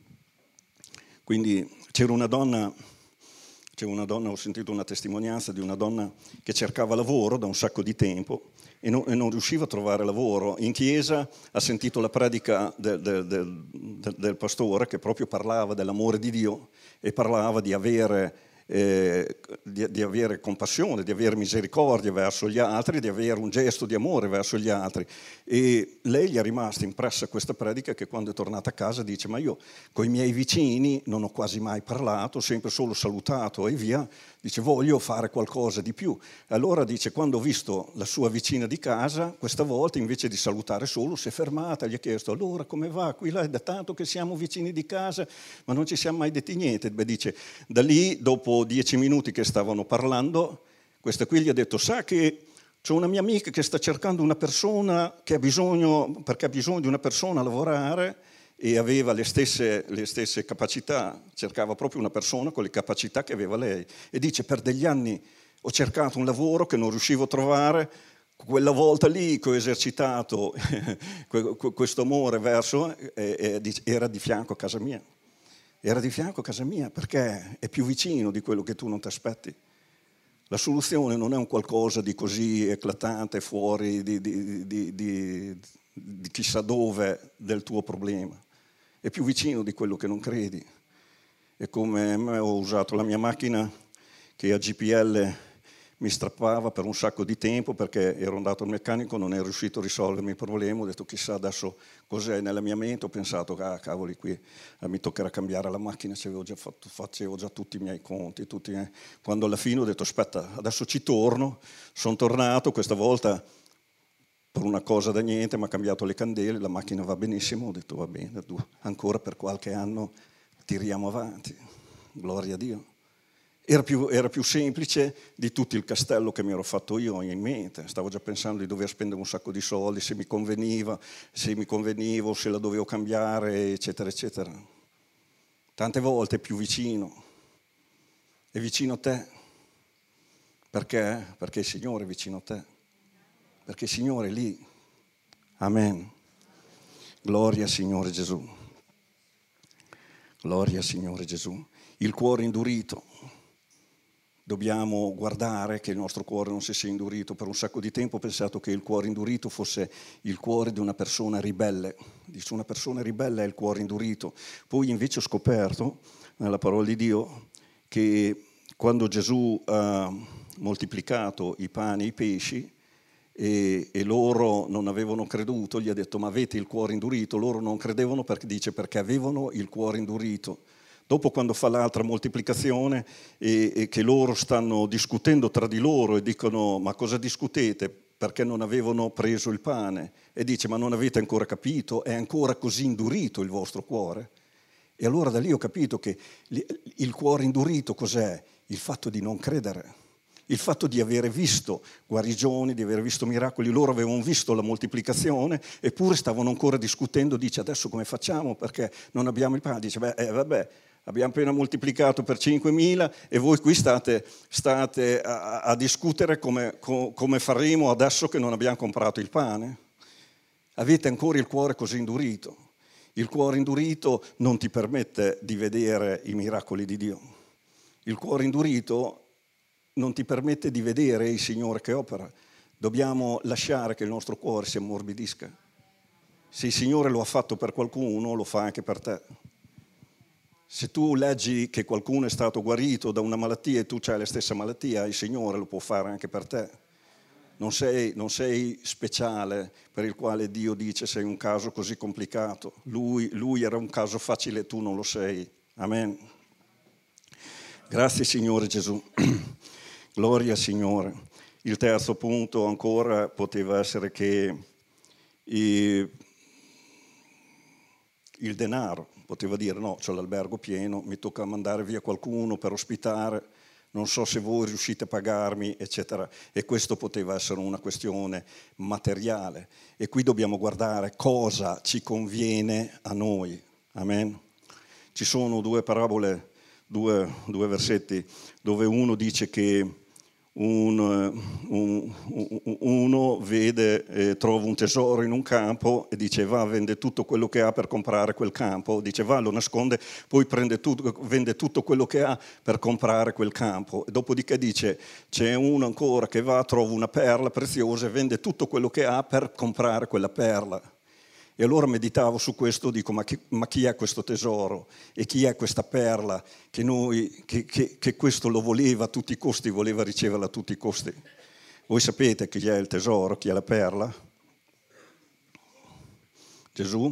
quindi c'era una donna... C'è una donna, ho sentito una testimonianza di una donna che cercava lavoro da un sacco di tempo e non, e non riusciva a trovare lavoro. In chiesa ha sentito la predica del, del, del, del pastore che proprio parlava dell'amore di Dio e parlava di avere, eh, di, di avere compassione, di avere misericordia verso gli altri, di avere un gesto di amore verso gli altri. E lei gli è rimasta impressa questa predica, che quando è tornata a casa dice: ma io con i miei vicini non ho quasi mai parlato, ho sempre solo salutato e via. Dice: voglio fare qualcosa di più. Allora dice: quando ho visto la sua vicina di casa, questa volta invece di salutare solo si è fermata, gli ha chiesto: allora come va? Qui là è da tanto che siamo vicini di casa, ma non ci siamo mai detti niente. Beh, dice, da lì, dopo dieci minuti che stavano parlando, questa qui gli ha detto: sa che c'è una mia amica che sta cercando una persona che ha bisogno, perché ha bisogno di una persona a lavorare, e aveva le stesse, le stesse capacità, cercava proprio una persona con le capacità che aveva lei. E dice: per degli anni ho cercato un lavoro che non riuscivo a trovare, quella volta lì che ho esercitato questo amore verso, era di fianco a casa mia. Era di fianco a casa mia perché è più vicino di quello che tu non ti aspetti. La soluzione non è un qualcosa di così eclatante fuori di, di, di, di, di chissà dove del tuo problema. è più vicino di quello che non credi. È come me, ho usato la mia macchina che a G P L mi strappava per un sacco di tempo perché ero andato al meccanico, non ero riuscito a risolvermi il problema, ho detto chissà adesso cos'è nella mia mente, ho pensato ah cavoli qui eh, mi toccherà cambiare la macchina, c'avevo già fatto, facevo già tutti i miei conti, tutti i miei... quando alla fine ho detto aspetta adesso ci torno, sono tornato, questa volta per una cosa da niente mi ha cambiato le candele, la macchina va benissimo, ho detto va bene, ancora per qualche anno tiriamo avanti, gloria a Dio. Era più, era più semplice di tutto il castello che mi ero fatto io in mente. Stavo già pensando di dover spendere un sacco di soldi, se mi conveniva, se mi conveniva, se la dovevo cambiare, eccetera, eccetera. Tante volte è più vicino. È vicino a te. Perché? Perché il Signore è vicino a te. Perché il Signore è lì. Amen. Gloria al Signore Gesù. Gloria al Signore Gesù. Il cuore indurito. Dobbiamo guardare che il nostro cuore non si sia indurito. Per un sacco di tempo ho pensato che il cuore indurito fosse il cuore di una persona ribelle. Dice una persona ribelle è il cuore indurito. Poi invece ho scoperto nella parola di Dio che quando Gesù ha moltiplicato i pani e i pesci e, e loro non avevano creduto, gli ha detto ma avete il cuore indurito? Loro non credevano perché dice perché avevano il cuore indurito. Dopo quando fa l'altra moltiplicazione e, e che loro stanno discutendo tra di loro e dicono ma cosa discutete? Perché non avevano preso il pane. E dice ma non avete ancora capito? È ancora così indurito il vostro cuore? E allora da lì ho capito che il cuore indurito cos'è? Il fatto di non credere. Il fatto di avere visto guarigioni, di aver visto miracoli, loro avevano visto la moltiplicazione eppure stavano ancora discutendo, dice adesso come facciamo perché non abbiamo il pane? Dice beh eh, vabbè. Abbiamo appena moltiplicato per cinquemila e voi qui state, state a, a discutere come, co, come faremo adesso che non abbiamo comprato il pane? Avete ancora il cuore così indurito. Il cuore indurito non ti permette di vedere i miracoli di Dio. Il cuore indurito non ti permette di vedere il Signore che opera. Dobbiamo lasciare che il nostro cuore si ammorbidisca. Se il Signore lo ha fatto per qualcuno, lo fa anche per te. Se tu leggi che qualcuno è stato guarito da una malattia e tu hai la stessa malattia, il Signore lo può fare anche per te. Non sei, non sei speciale per il quale Dio dice sei un caso così complicato. Lui, lui era un caso facile e tu non lo sei. Amen. Grazie Signore Gesù. Gloria al Signore. Il terzo punto ancora poteva essere che il, il denaro. Poteva dire no, c'ho l'albergo pieno, mi tocca mandare via qualcuno per ospitare, non so se voi riuscite a pagarmi, eccetera. E questo poteva essere una questione materiale. E qui dobbiamo guardare cosa ci conviene a noi. Amen. Ci sono due parabole, due, due versetti, dove uno dice che Un, un, uno vede, eh, trova un tesoro in un campo e dice va, vende tutto quello che ha per comprare quel campo, dice va, lo nasconde, poi prende tutto, vende tutto quello che ha per comprare quel campo, e dopodiché dice c'è uno ancora che va, trova una perla preziosa e vende tutto quello che ha per comprare quella perla. E allora meditavo su questo, dico ma chi, ma chi è questo tesoro e chi è questa perla che, noi, che, che, che questo lo voleva a tutti i costi, voleva riceverla a tutti i costi. Voi sapete chi è il tesoro, chi è la perla? Gesù.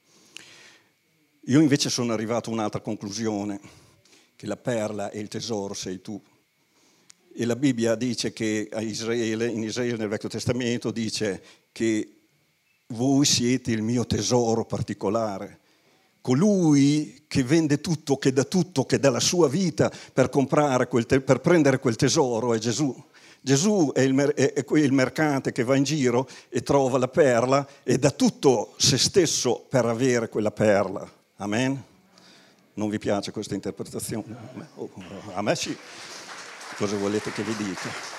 Io invece sono arrivato a un'altra conclusione, che la perla e il tesoro sei tu. E la Bibbia dice che a Israele, in Israele nel Vecchio Testamento dice che voi siete il mio tesoro particolare. Colui che vende tutto, che dà tutto, che dà la sua vita per comprare quel te- per prendere quel tesoro è Gesù. Gesù è il, mer- è, è il mercante che va in giro e trova la perla e dà tutto se stesso per avere quella perla. Amen? Non vi piace questa interpretazione? Oh, a me sì. Cosa volete che vi dica?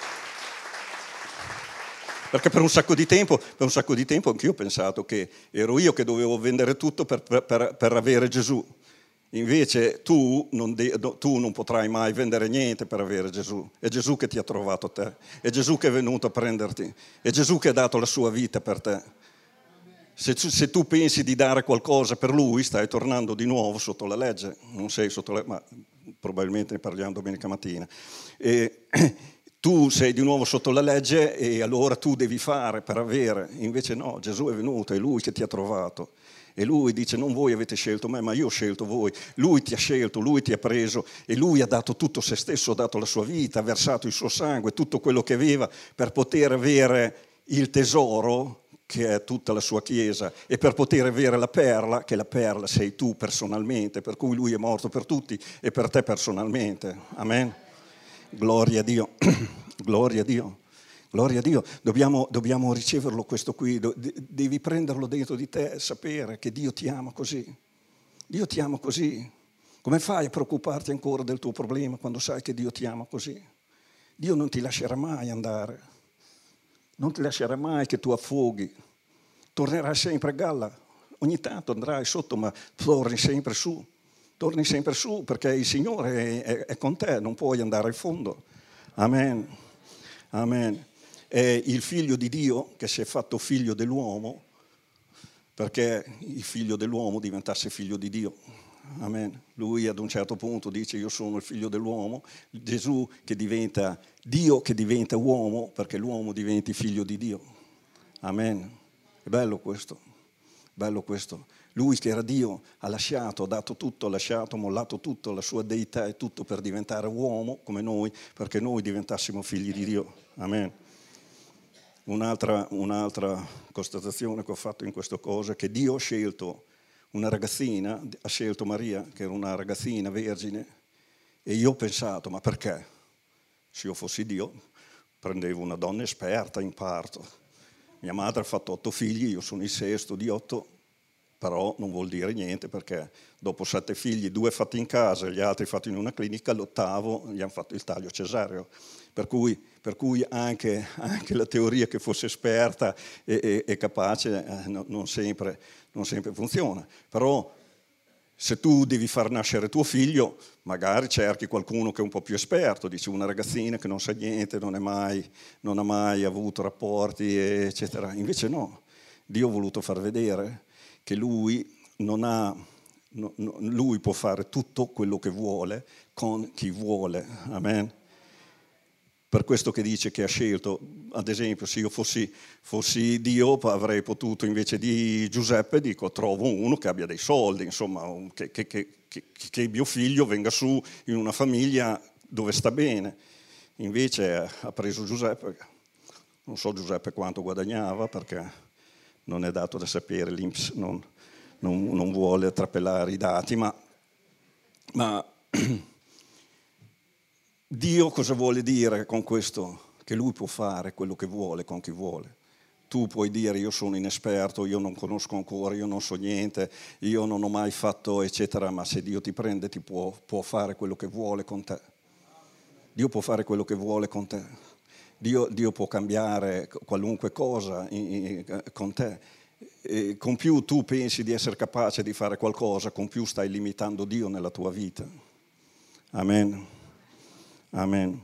Perché per un sacco di tempo, per un sacco di tempo anch'io ho pensato che ero io che dovevo vendere tutto per, per, per avere Gesù. Invece tu non, de, tu non potrai mai vendere niente per avere Gesù. È Gesù che ti ha trovato te. È Gesù che è venuto a prenderti. È Gesù che ha dato la sua vita per te. Se tu, se tu pensi di dare qualcosa per lui, stai tornando di nuovo sotto la legge, non sei sotto la, ma probabilmente ne parliamo domenica mattina. E, tu sei di nuovo sotto la legge e allora tu devi fare per avere. Invece no, Gesù è venuto, è Lui che ti ha trovato. E Lui dice: non voi avete scelto me, ma io ho scelto voi. Lui ti ha scelto, Lui ti ha preso e Lui ha dato tutto se stesso, ha dato la sua vita, ha versato il suo sangue, tutto quello che aveva per poter avere il tesoro, che è tutta la sua Chiesa, e per poter avere la perla, che la perla sei tu personalmente, per cui Lui è morto per tutti e per te personalmente. Amen. Gloria a Dio, gloria a Dio, gloria a Dio. Dobbiamo, dobbiamo riceverlo questo qui, devi prenderlo dentro di te e sapere che Dio ti ama così. Dio ti ama così. Come fai a preoccuparti ancora del tuo problema quando sai che Dio ti ama così? Dio non ti lascerà mai andare, non ti lascerà mai che tu affoghi. Tornerai sempre a galla, ogni tanto andrai sotto, ma torni sempre su. Torni sempre su perché il Signore è, è, è con te, non puoi andare al fondo. Amen. Amen. È il figlio di Dio che si è fatto figlio dell'uomo perché il figlio dell'uomo diventasse figlio di Dio. Amen. Lui ad un certo punto dice: io sono il figlio dell'uomo. Gesù che diventa Dio, che diventa uomo perché l'uomo diventi figlio di Dio. Amen. È bello questo. Bello questo. Lui che era Dio ha lasciato, ha dato tutto, ha lasciato, ha mollato tutto, la sua deità e tutto per diventare uomo come noi, perché noi diventassimo figli di Dio. Amen. Un'altra, un'altra constatazione che ho fatto in questa cosa è che Dio ha scelto una ragazzina, ha scelto Maria, che era una ragazzina vergine, e io ho pensato: ma perché? Se io fossi Dio, prendevo una donna esperta in parto. Mia madre ha fatto otto figli, io sono il sesto di otto, però non vuol dire niente perché dopo sette figli, due fatti in casa e gli altri fatti in una clinica, l'ottavo gli hanno fatto il taglio cesareo. Per cui, per cui anche, anche la teoria che fosse esperta e, e, e capace eh, no, non, sempre, non sempre funziona. Però se tu devi far nascere tuo figlio, magari cerchi qualcuno che è un po' più esperto, dici una ragazzina che non sa niente, non, è mai, non ha mai avuto rapporti, eccetera. Invece no, Dio ha voluto far vedere che lui non ha, no, no, lui può fare tutto quello che vuole con chi vuole. Amen. Per questo che dice che ha scelto, ad esempio, se io fossi, fossi Dio avrei potuto invece di Giuseppe, dico trovo uno che abbia dei soldi, insomma, che, che, che, che, che mio figlio venga su in una famiglia dove sta bene. Invece ha preso Giuseppe, non so Giuseppe quanto guadagnava perché non è dato da sapere, l'I N P S non, non, non vuole trapelare i dati, ma, ma Dio cosa vuole dire con questo? Che Lui può fare quello che vuole con chi vuole. Tu puoi dire: io sono inesperto, io non conosco ancora, io non so niente, io non ho mai fatto eccetera, ma se Dio ti prende ti può, può fare quello che vuole con te. Dio può fare quello che vuole con te. Dio, Dio può cambiare qualunque cosa in, in, con te. E con più tu pensi di essere capace di fare qualcosa, con più stai limitando Dio nella tua vita. Amen. Amen.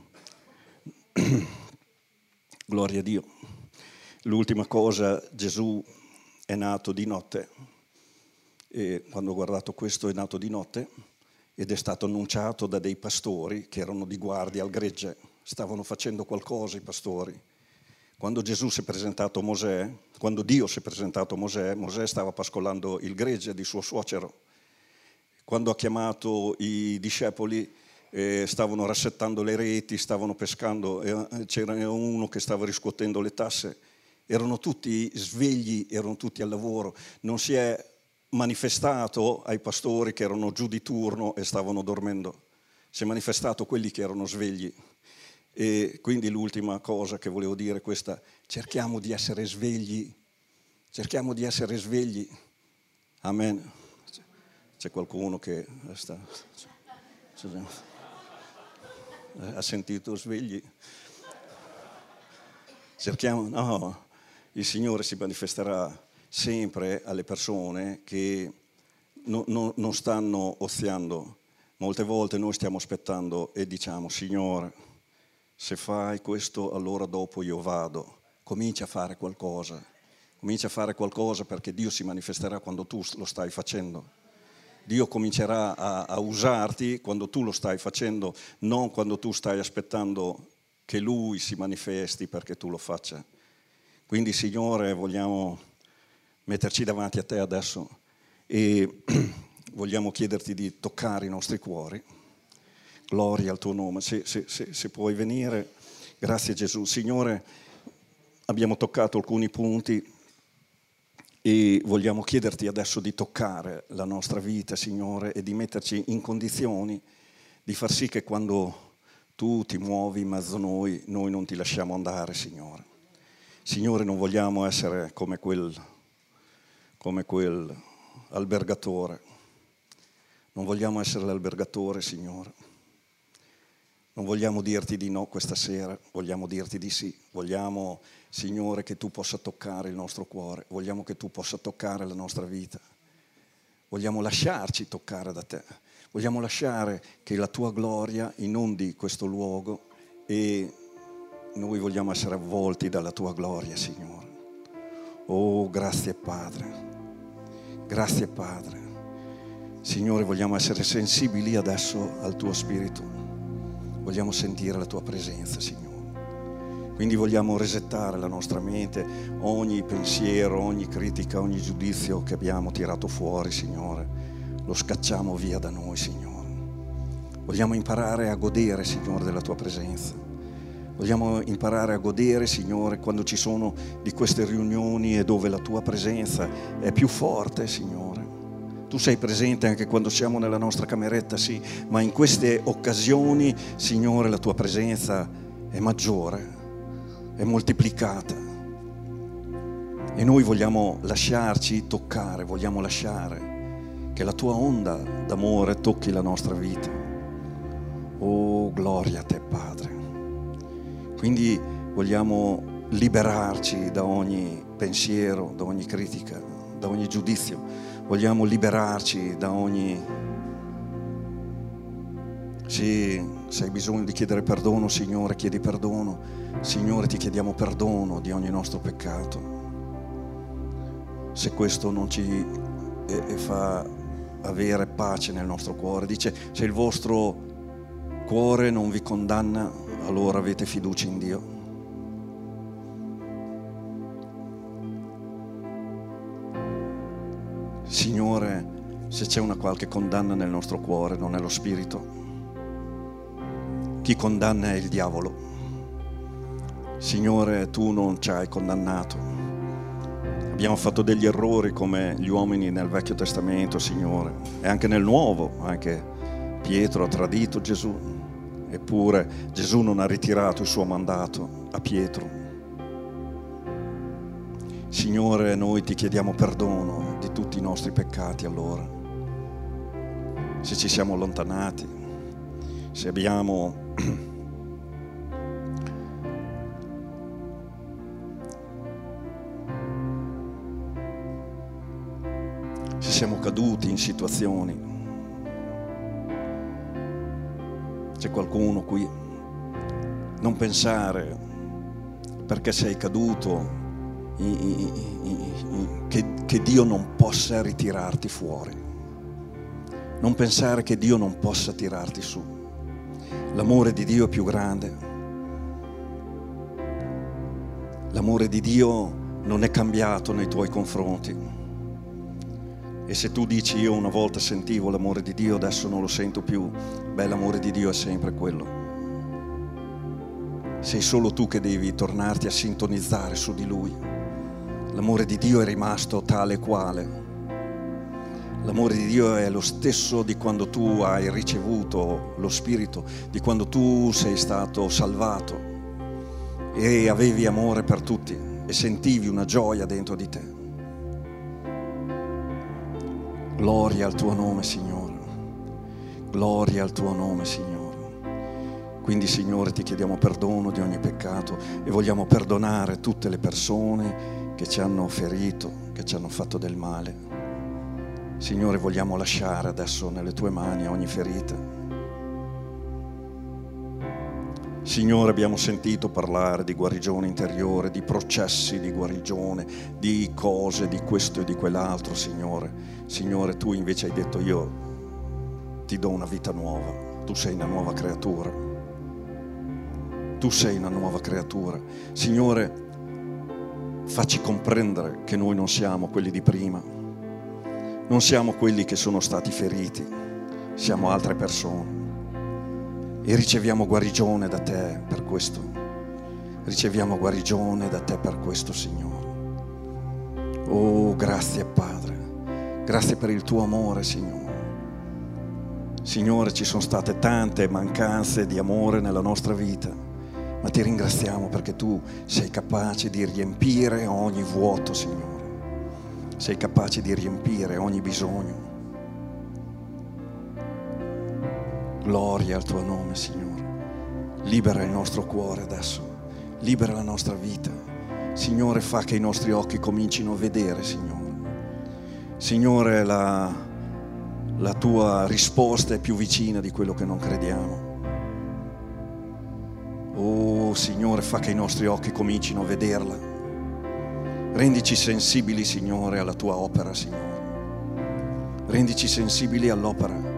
Gloria a Dio. L'ultima cosa, Gesù è nato di notte. E quando ho guardato questo, è nato di notte ed è stato annunciato da dei pastori che erano di guardia al gregge. Stavano facendo qualcosa i pastori. Quando Gesù si è presentato a Mosè, quando Dio si è presentato a Mosè, Mosè stava pascolando il gregge di suo suocero. Quando ha chiamato i discepoli, eh, stavano rassettando le reti, stavano pescando, eh, c'era uno che stava riscuotendo le tasse. Erano tutti svegli, erano tutti al lavoro. Non si è manifestato ai pastori che erano giù di turno e stavano dormendo. Si è manifestato a quelli che erano svegli. E quindi l'ultima cosa che volevo dire è questa: cerchiamo di essere svegli, cerchiamo di essere svegli. Amen. C'è qualcuno che sta, ha sentito svegli? Cerchiamo, no, il Signore si manifesterà sempre alle persone che no, no, non stanno oziando. Molte volte noi stiamo aspettando e diciamo: Signore, se fai questo allora dopo io vado. Comincia a fare qualcosa. Comincia a fare qualcosa, perché Dio si manifesterà quando tu lo stai facendo. Dio comincerà a, a usarti quando tu lo stai facendo, non quando tu stai aspettando che Lui si manifesti perché tu lo faccia. Quindi, Signore, vogliamo metterci davanti a Te adesso e vogliamo chiederti di toccare i nostri cuori. Gloria al Tuo nome. Se, se, se, se puoi venire, grazie Gesù. Signore, abbiamo toccato alcuni punti e vogliamo chiederti adesso di toccare la nostra vita, Signore, e di metterci in condizioni di far sì che quando Tu ti muovi in mezzo a noi, noi non ti lasciamo andare, Signore. Signore, non vogliamo essere come quel, come quel albergatore. Non vogliamo essere l'albergatore, Signore. Non vogliamo dirti di no questa sera, vogliamo dirti di sì. Vogliamo, Signore, che Tu possa toccare il nostro cuore. Vogliamo che Tu possa toccare la nostra vita. Vogliamo lasciarci toccare da Te. Vogliamo lasciare che la Tua gloria inondi questo luogo e noi vogliamo essere avvolti dalla Tua gloria, Signore. Oh, grazie Padre. Grazie Padre. Signore, vogliamo essere sensibili adesso al Tuo Spirito. Vogliamo sentire la Tua presenza, Signore. Quindi vogliamo resettare la nostra mente, ogni pensiero, ogni critica, ogni giudizio che abbiamo tirato fuori, Signore. Lo scacciamo via da noi, Signore. Vogliamo imparare a godere, Signore, della Tua presenza. Vogliamo imparare a godere, Signore, quando ci sono di queste riunioni e dove la Tua presenza è più forte, Signore. Tu sei presente anche quando siamo nella nostra cameretta, sì, ma in queste occasioni, Signore, la Tua presenza è maggiore, è moltiplicata. E noi vogliamo lasciarci toccare, vogliamo lasciare che la Tua onda d'amore tocchi la nostra vita. Oh, gloria a Te, Padre. Quindi vogliamo liberarci da ogni pensiero, da ogni critica, da ogni giudizio. Vogliamo liberarci da ogni... Sì, se hai bisogno di chiedere perdono, Signore, chiedi perdono. Signore, ti chiediamo perdono di ogni nostro peccato. Se questo non ci eh, fa avere pace nel nostro cuore, dice, se il vostro cuore non vi condanna, allora avete fiducia in Dio. Signore, se c'è una qualche condanna nel nostro cuore, non è lo Spirito. Chi condanna è il diavolo. Signore, Tu non ci hai condannato. Abbiamo fatto degli errori come gli uomini nel Vecchio Testamento, Signore, e anche nel Nuovo. Anche Pietro ha tradito Gesù, eppure Gesù non ha ritirato il suo mandato a Pietro. Signore, noi Ti chiediamo perdono di tutti i nostri peccati, allora. Se ci siamo allontanati, se abbiamo se siamo caduti in situazioni. C'è qualcuno qui, non pensare perché sei caduto Che, che Dio non possa ritirarti fuori. Non pensare che Dio non possa tirarti su. L'amore di Dio è più grande. L'amore di Dio non è cambiato nei tuoi confronti. E se tu dici io una volta sentivo l'amore di Dio, adesso non lo sento più, beh, l'amore di Dio è sempre quello. Sei solo tu che devi tornarti a sintonizzare su di Lui. L'amore di Dio è rimasto tale e quale. L'amore di Dio è lo stesso di quando tu hai ricevuto lo Spirito, di quando tu sei stato salvato e avevi amore per tutti e sentivi una gioia dentro di te. Gloria al Tuo nome, Signore. Gloria al Tuo nome, Signore. Quindi, Signore, Ti chiediamo perdono di ogni peccato e vogliamo perdonare tutte le persone che ci hanno ferito, che ci hanno fatto del male. Signore, vogliamo lasciare adesso nelle Tue mani ogni ferita. Signore, abbiamo sentito parlare di guarigione interiore, di processi di guarigione, di cose, di questo e di quell'altro, Signore. Signore, tu invece hai detto: io ti do una vita nuova, tu sei una nuova creatura. Tu sei una nuova creatura. Signore, facci comprendere che noi non siamo quelli di prima, non siamo quelli che sono stati feriti, siamo altre persone. E riceviamo guarigione da te per questo. Riceviamo guarigione da te per questo, Signore. Oh, grazie Padre. Grazie per il tuo amore, Signore. Signore, ci sono state tante mancanze di amore nella nostra vita, ma ti ringraziamo perché tu sei capace di riempire ogni vuoto, Signore. Sei capace di riempire ogni bisogno. Gloria al tuo nome, Signore. Libera il nostro cuore adesso, libera la nostra vita. Signore, fa che i nostri occhi comincino a vedere, Signore. Signore, la, la tua risposta è più vicina di quello che non crediamo. Oh, Signore, fa che i nostri occhi comincino a vederla. Rendici sensibili, Signore, alla tua opera, Signore. Rendici sensibili all'opera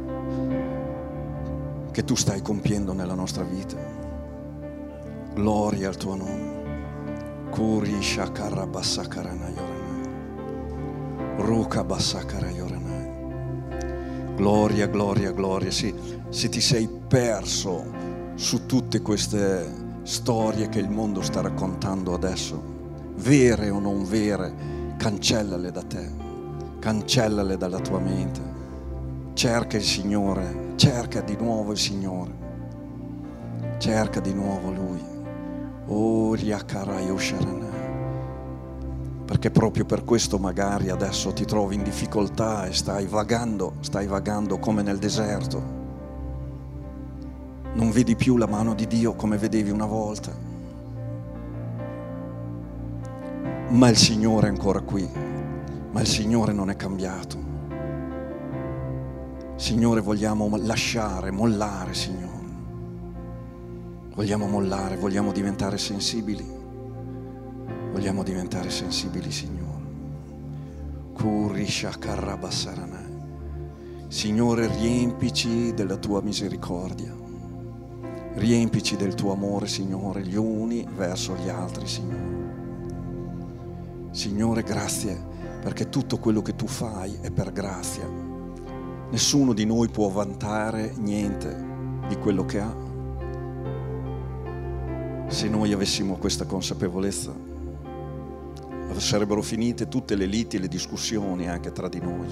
che tu stai compiendo nella nostra vita. Gloria al tuo nome. Kuri shakara basakara yoranai. Ruka basakara yoranai. Gloria, gloria, gloria. Sì, se ti sei perso su tutte queste storie che il mondo sta raccontando adesso, vere o non vere, cancellale da te, cancellale dalla tua mente. Cerca il Signore. Cerca di nuovo il Signore, cerca di nuovo Lui. Oh, Riakarayo Sharana. Perché proprio per questo magari adesso ti trovi in difficoltà e stai vagando, stai vagando come nel deserto. Non vedi più la mano di Dio come vedevi una volta. Ma il Signore è ancora qui, ma il Signore non è cambiato. Signore, vogliamo lasciare, mollare, Signore. Vogliamo mollare, vogliamo diventare sensibili. Vogliamo diventare sensibili, Signore. Kurisha karabasarana. Signore, riempici della tua misericordia. Riempici del tuo amore, Signore, gli uni verso gli altri, Signore. Signore, grazie, perché tutto quello che tu fai è per grazia. Nessuno di noi può vantare niente di quello che ha. Se noi avessimo questa consapevolezza, sarebbero finite tutte le liti e le discussioni anche tra di noi.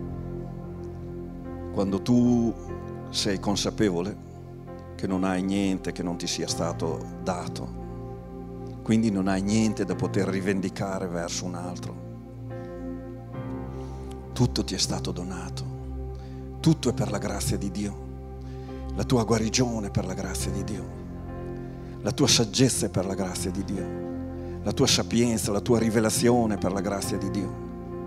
Quando tu sei consapevole che non hai niente che non ti sia stato dato, quindi non hai niente da poter rivendicare verso un altro. Tutto ti è stato donato. Tutto è per la grazia di Dio. La tua guarigione è per la grazia di Dio. La tua saggezza è per la grazia di Dio. La tua sapienza, la tua rivelazione è per la grazia di Dio.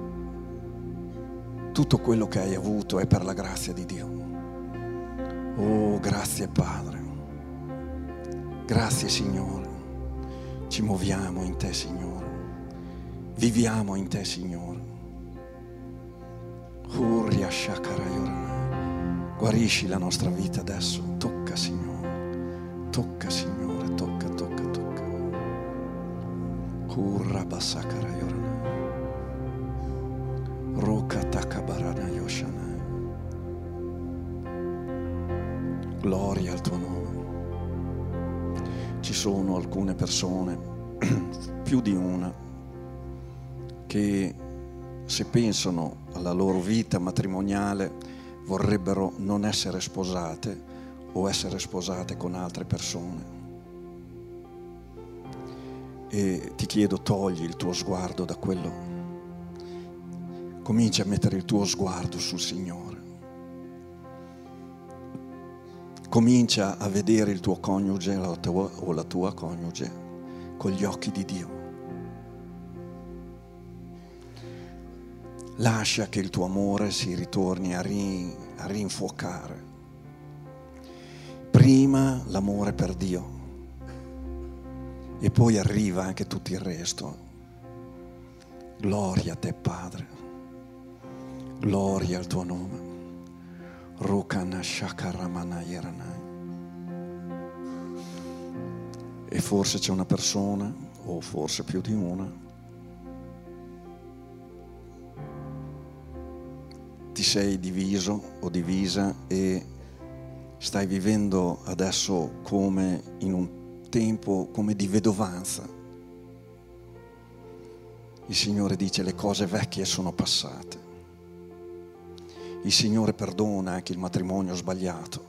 Tutto quello che hai avuto è per la grazia di Dio. Oh, grazie Padre. Grazie Signore. Ci muoviamo in te, Signore. Viviamo in te, Signore. Urria shakara yorana. Guarisci la nostra vita adesso. Tocca, Signore. Tocca, Signore. Tocca, tocca, tocca. Kurra basakara yorana. Roka takabarana yoshana. Gloria al tuo nome. Ci sono alcune persone, più di una, che se pensano alla loro vita matrimoniale vorrebbero non essere sposate o essere sposate con altre persone. E ti chiedo, togli il tuo sguardo da quello. Comincia a mettere il tuo sguardo sul Signore. Comincia a vedere il tuo coniuge o la tua coniuge con gli occhi di Dio. Lascia che il tuo amore si ritorni a, rin, a rinfuocare. prima l'amore per Dio e poi arriva anche tutto il resto. Gloria a te, Padre. Gloria al tuo nome. Rukana Shakaramana Yeranai. E forse c'è una persona, o forse più di una, ti sei diviso o divisa e stai vivendo adesso come in un tempo come di vedovanza. Il Signore dice: le cose vecchie sono passate. Il Signore perdona anche il matrimonio sbagliato.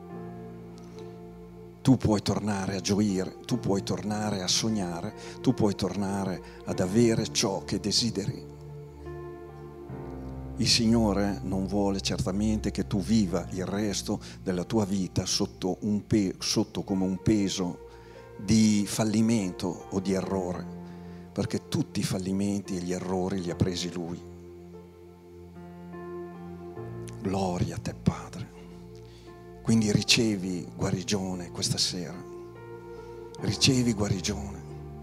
Tu puoi tornare a gioire, tu puoi tornare a sognare, tu puoi tornare ad avere ciò che desideri. Il Signore non vuole certamente che tu viva il resto della tua vita sotto, un pe- sotto come un peso di fallimento o di errore, perché tutti i fallimenti e gli errori li ha presi Lui. Gloria a te, Padre. Quindi ricevi guarigione questa sera. Ricevi guarigione.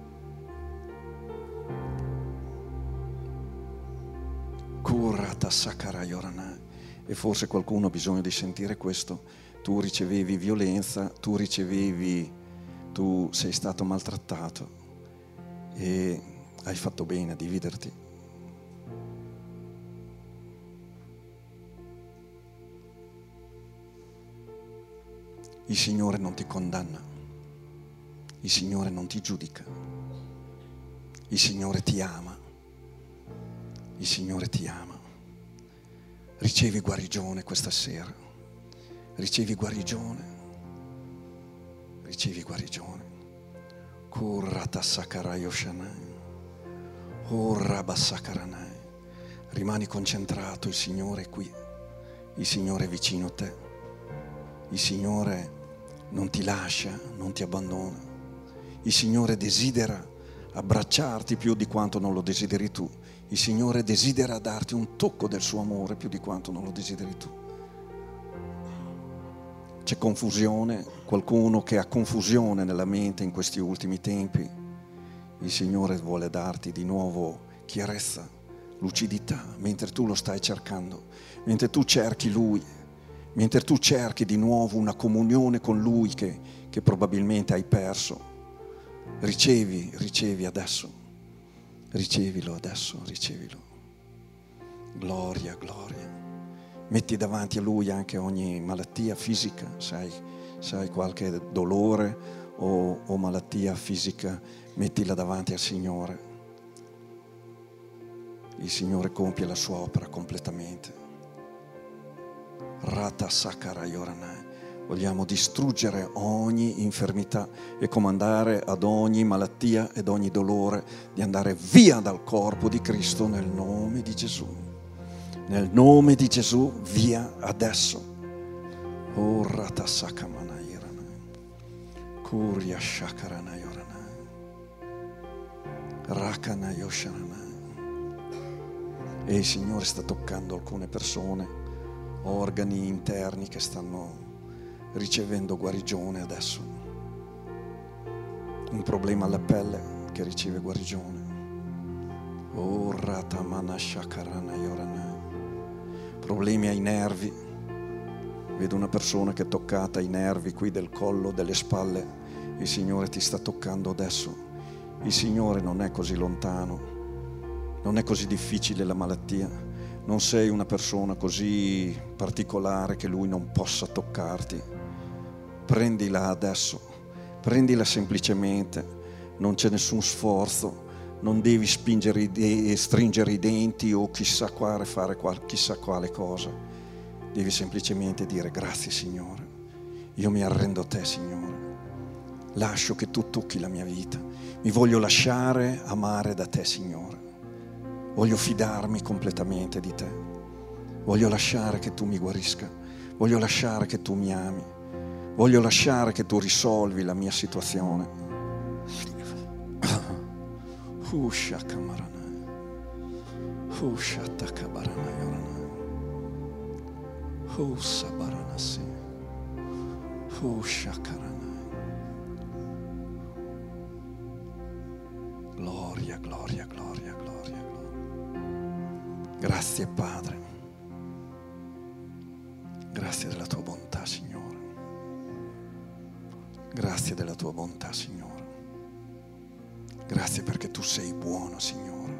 Curata Sakarayorana. E forse qualcuno ha bisogno di sentire questo. Tu ricevevi violenza, tu ricevevi, tu sei stato maltrattato e hai fatto bene a dividerti. Il Signore non ti condanna, il Signore non ti giudica, il Signore ti ama, il Signore ti ama. Ricevi guarigione questa sera, ricevi guarigione, ricevi guarigione. Kurata Sakarayoshanai, Urraba Sakaranai. Rimani concentrato, il Signore è qui, il Signore è vicino a te, il Signore non ti lascia, non ti abbandona. Il Signore desidera abbracciarti più di quanto non lo desideri tu. Il Signore desidera darti un tocco del suo amore più di quanto non lo desideri tu. C'è confusione, qualcuno che ha confusione nella mente in questi ultimi tempi. Il Signore vuole darti di nuovo chiarezza, lucidità, mentre tu lo stai cercando, mentre tu cerchi Lui. Mentre tu cerchi di nuovo una comunione con Lui che, che probabilmente hai perso, ricevi, ricevi adesso, ricevilo adesso, ricevilo. Gloria, gloria. Metti davanti a Lui anche ogni malattia fisica, sai, sai qualche dolore o, o malattia fisica, mettila davanti al Signore. Il Signore compie la sua opera completamente. Rata Sakarayorana. Vogliamo distruggere ogni infermità e comandare ad ogni malattia ed ogni dolore di andare via dal corpo di Cristo nel nome di Gesù. Nel nome di Gesù, via adesso. Oh Rata Sakamanayorana. Kuria Shakaranayorana. Rakana Yoshanana. E il Signore sta toccando alcune persone, organi interni che stanno ricevendo guarigione adesso. Un problema alla pelle che riceve guarigione. Oh Ratamana Shakarana Yorana. Problemi ai nervi. Vedo una persona che è toccata ai nervi qui del collo, delle spalle. Il Signore ti sta toccando adesso. Il Signore non è così lontano, non è così difficile la malattia. Non sei una persona così particolare che Lui non possa toccarti. Prendila adesso, prendila semplicemente, non c'è nessun sforzo, non devi spingere i de- stringere i denti o chissà quale fare qual- chissà quale cosa. Devi semplicemente dire: grazie Signore, io mi arrendo a te Signore, lascio che tu tocchi la mia vita, mi voglio lasciare amare da te Signore. Voglio fidarmi completamente di te. Voglio lasciare che tu mi guarisca. Voglio lasciare che tu mi ami. Voglio lasciare che tu risolvi la mia situazione. Usha kamarana. Usha takabarana yorana. Usa baranasi. Oh, Shakarana. Gloria, gloria, gloria, gloria, gloria. Grazie Padre. Grazie della tua bontà, Signore. Grazie della tua bontà, Signore. Grazie perché tu sei buono, Signore.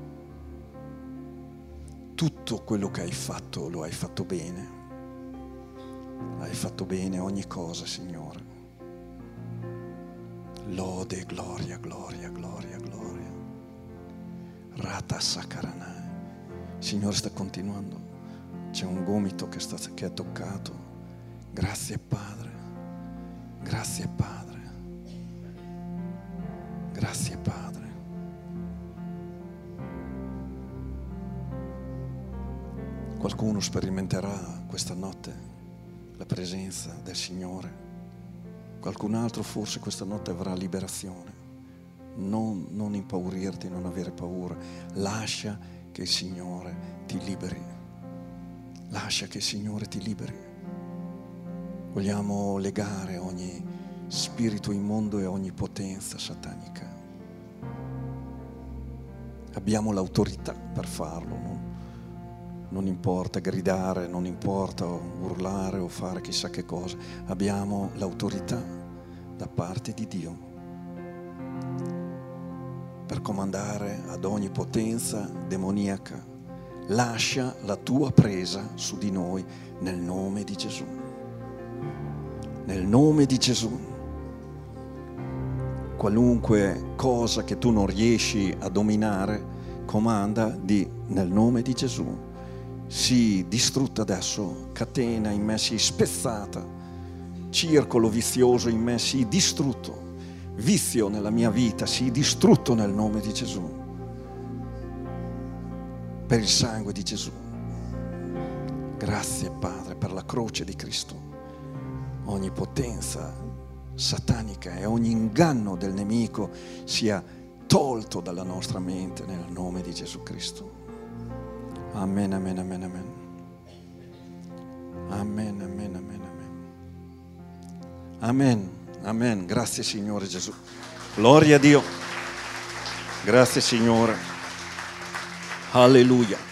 Tutto quello che hai fatto lo hai fatto bene. Hai fatto bene ogni cosa, Signore. Lode, gloria, gloria, gloria, gloria. Rata Sakarana. Signore sta continuando. C'è un gomito che, sta, che è toccato. Grazie Padre. Grazie Padre. Grazie Padre. Qualcuno sperimenterà questa notte la presenza del Signore. Qualcun altro forse questa notte avrà liberazione. Non, non impaurirti, non avere paura. Lascia che il Signore ti liberi. Lascia che il Signore ti liberi. Vogliamo legare ogni spirito immondo e ogni potenza satanica. Abbiamo l'autorità per farlo, non, non importa gridare, non importa urlare o fare chissà che cosa. Abbiamo l'autorità da parte di Dio per comandare ad ogni potenza demoniaca. Lascia la tua presa su di noi nel nome di Gesù. Nel nome di Gesù. Qualunque cosa che tu non riesci a dominare, comanda di nel nome di Gesù. Sii distrutta adesso, catena in me sii spezzata, circolo vizioso in me sii distrutto, vizio nella mia vita sii distrutto nel nome di Gesù. Per il sangue di Gesù. Grazie Padre per la croce di Cristo. Ogni potenza satanica e ogni inganno del nemico sia tolto dalla nostra mente nel nome di Gesù Cristo. Amen, amen, amen, amen. Amen, amen, amen, amen. Amen, amen. Grazie Signore Gesù. Gloria a Dio. Grazie Signore. Alleluia.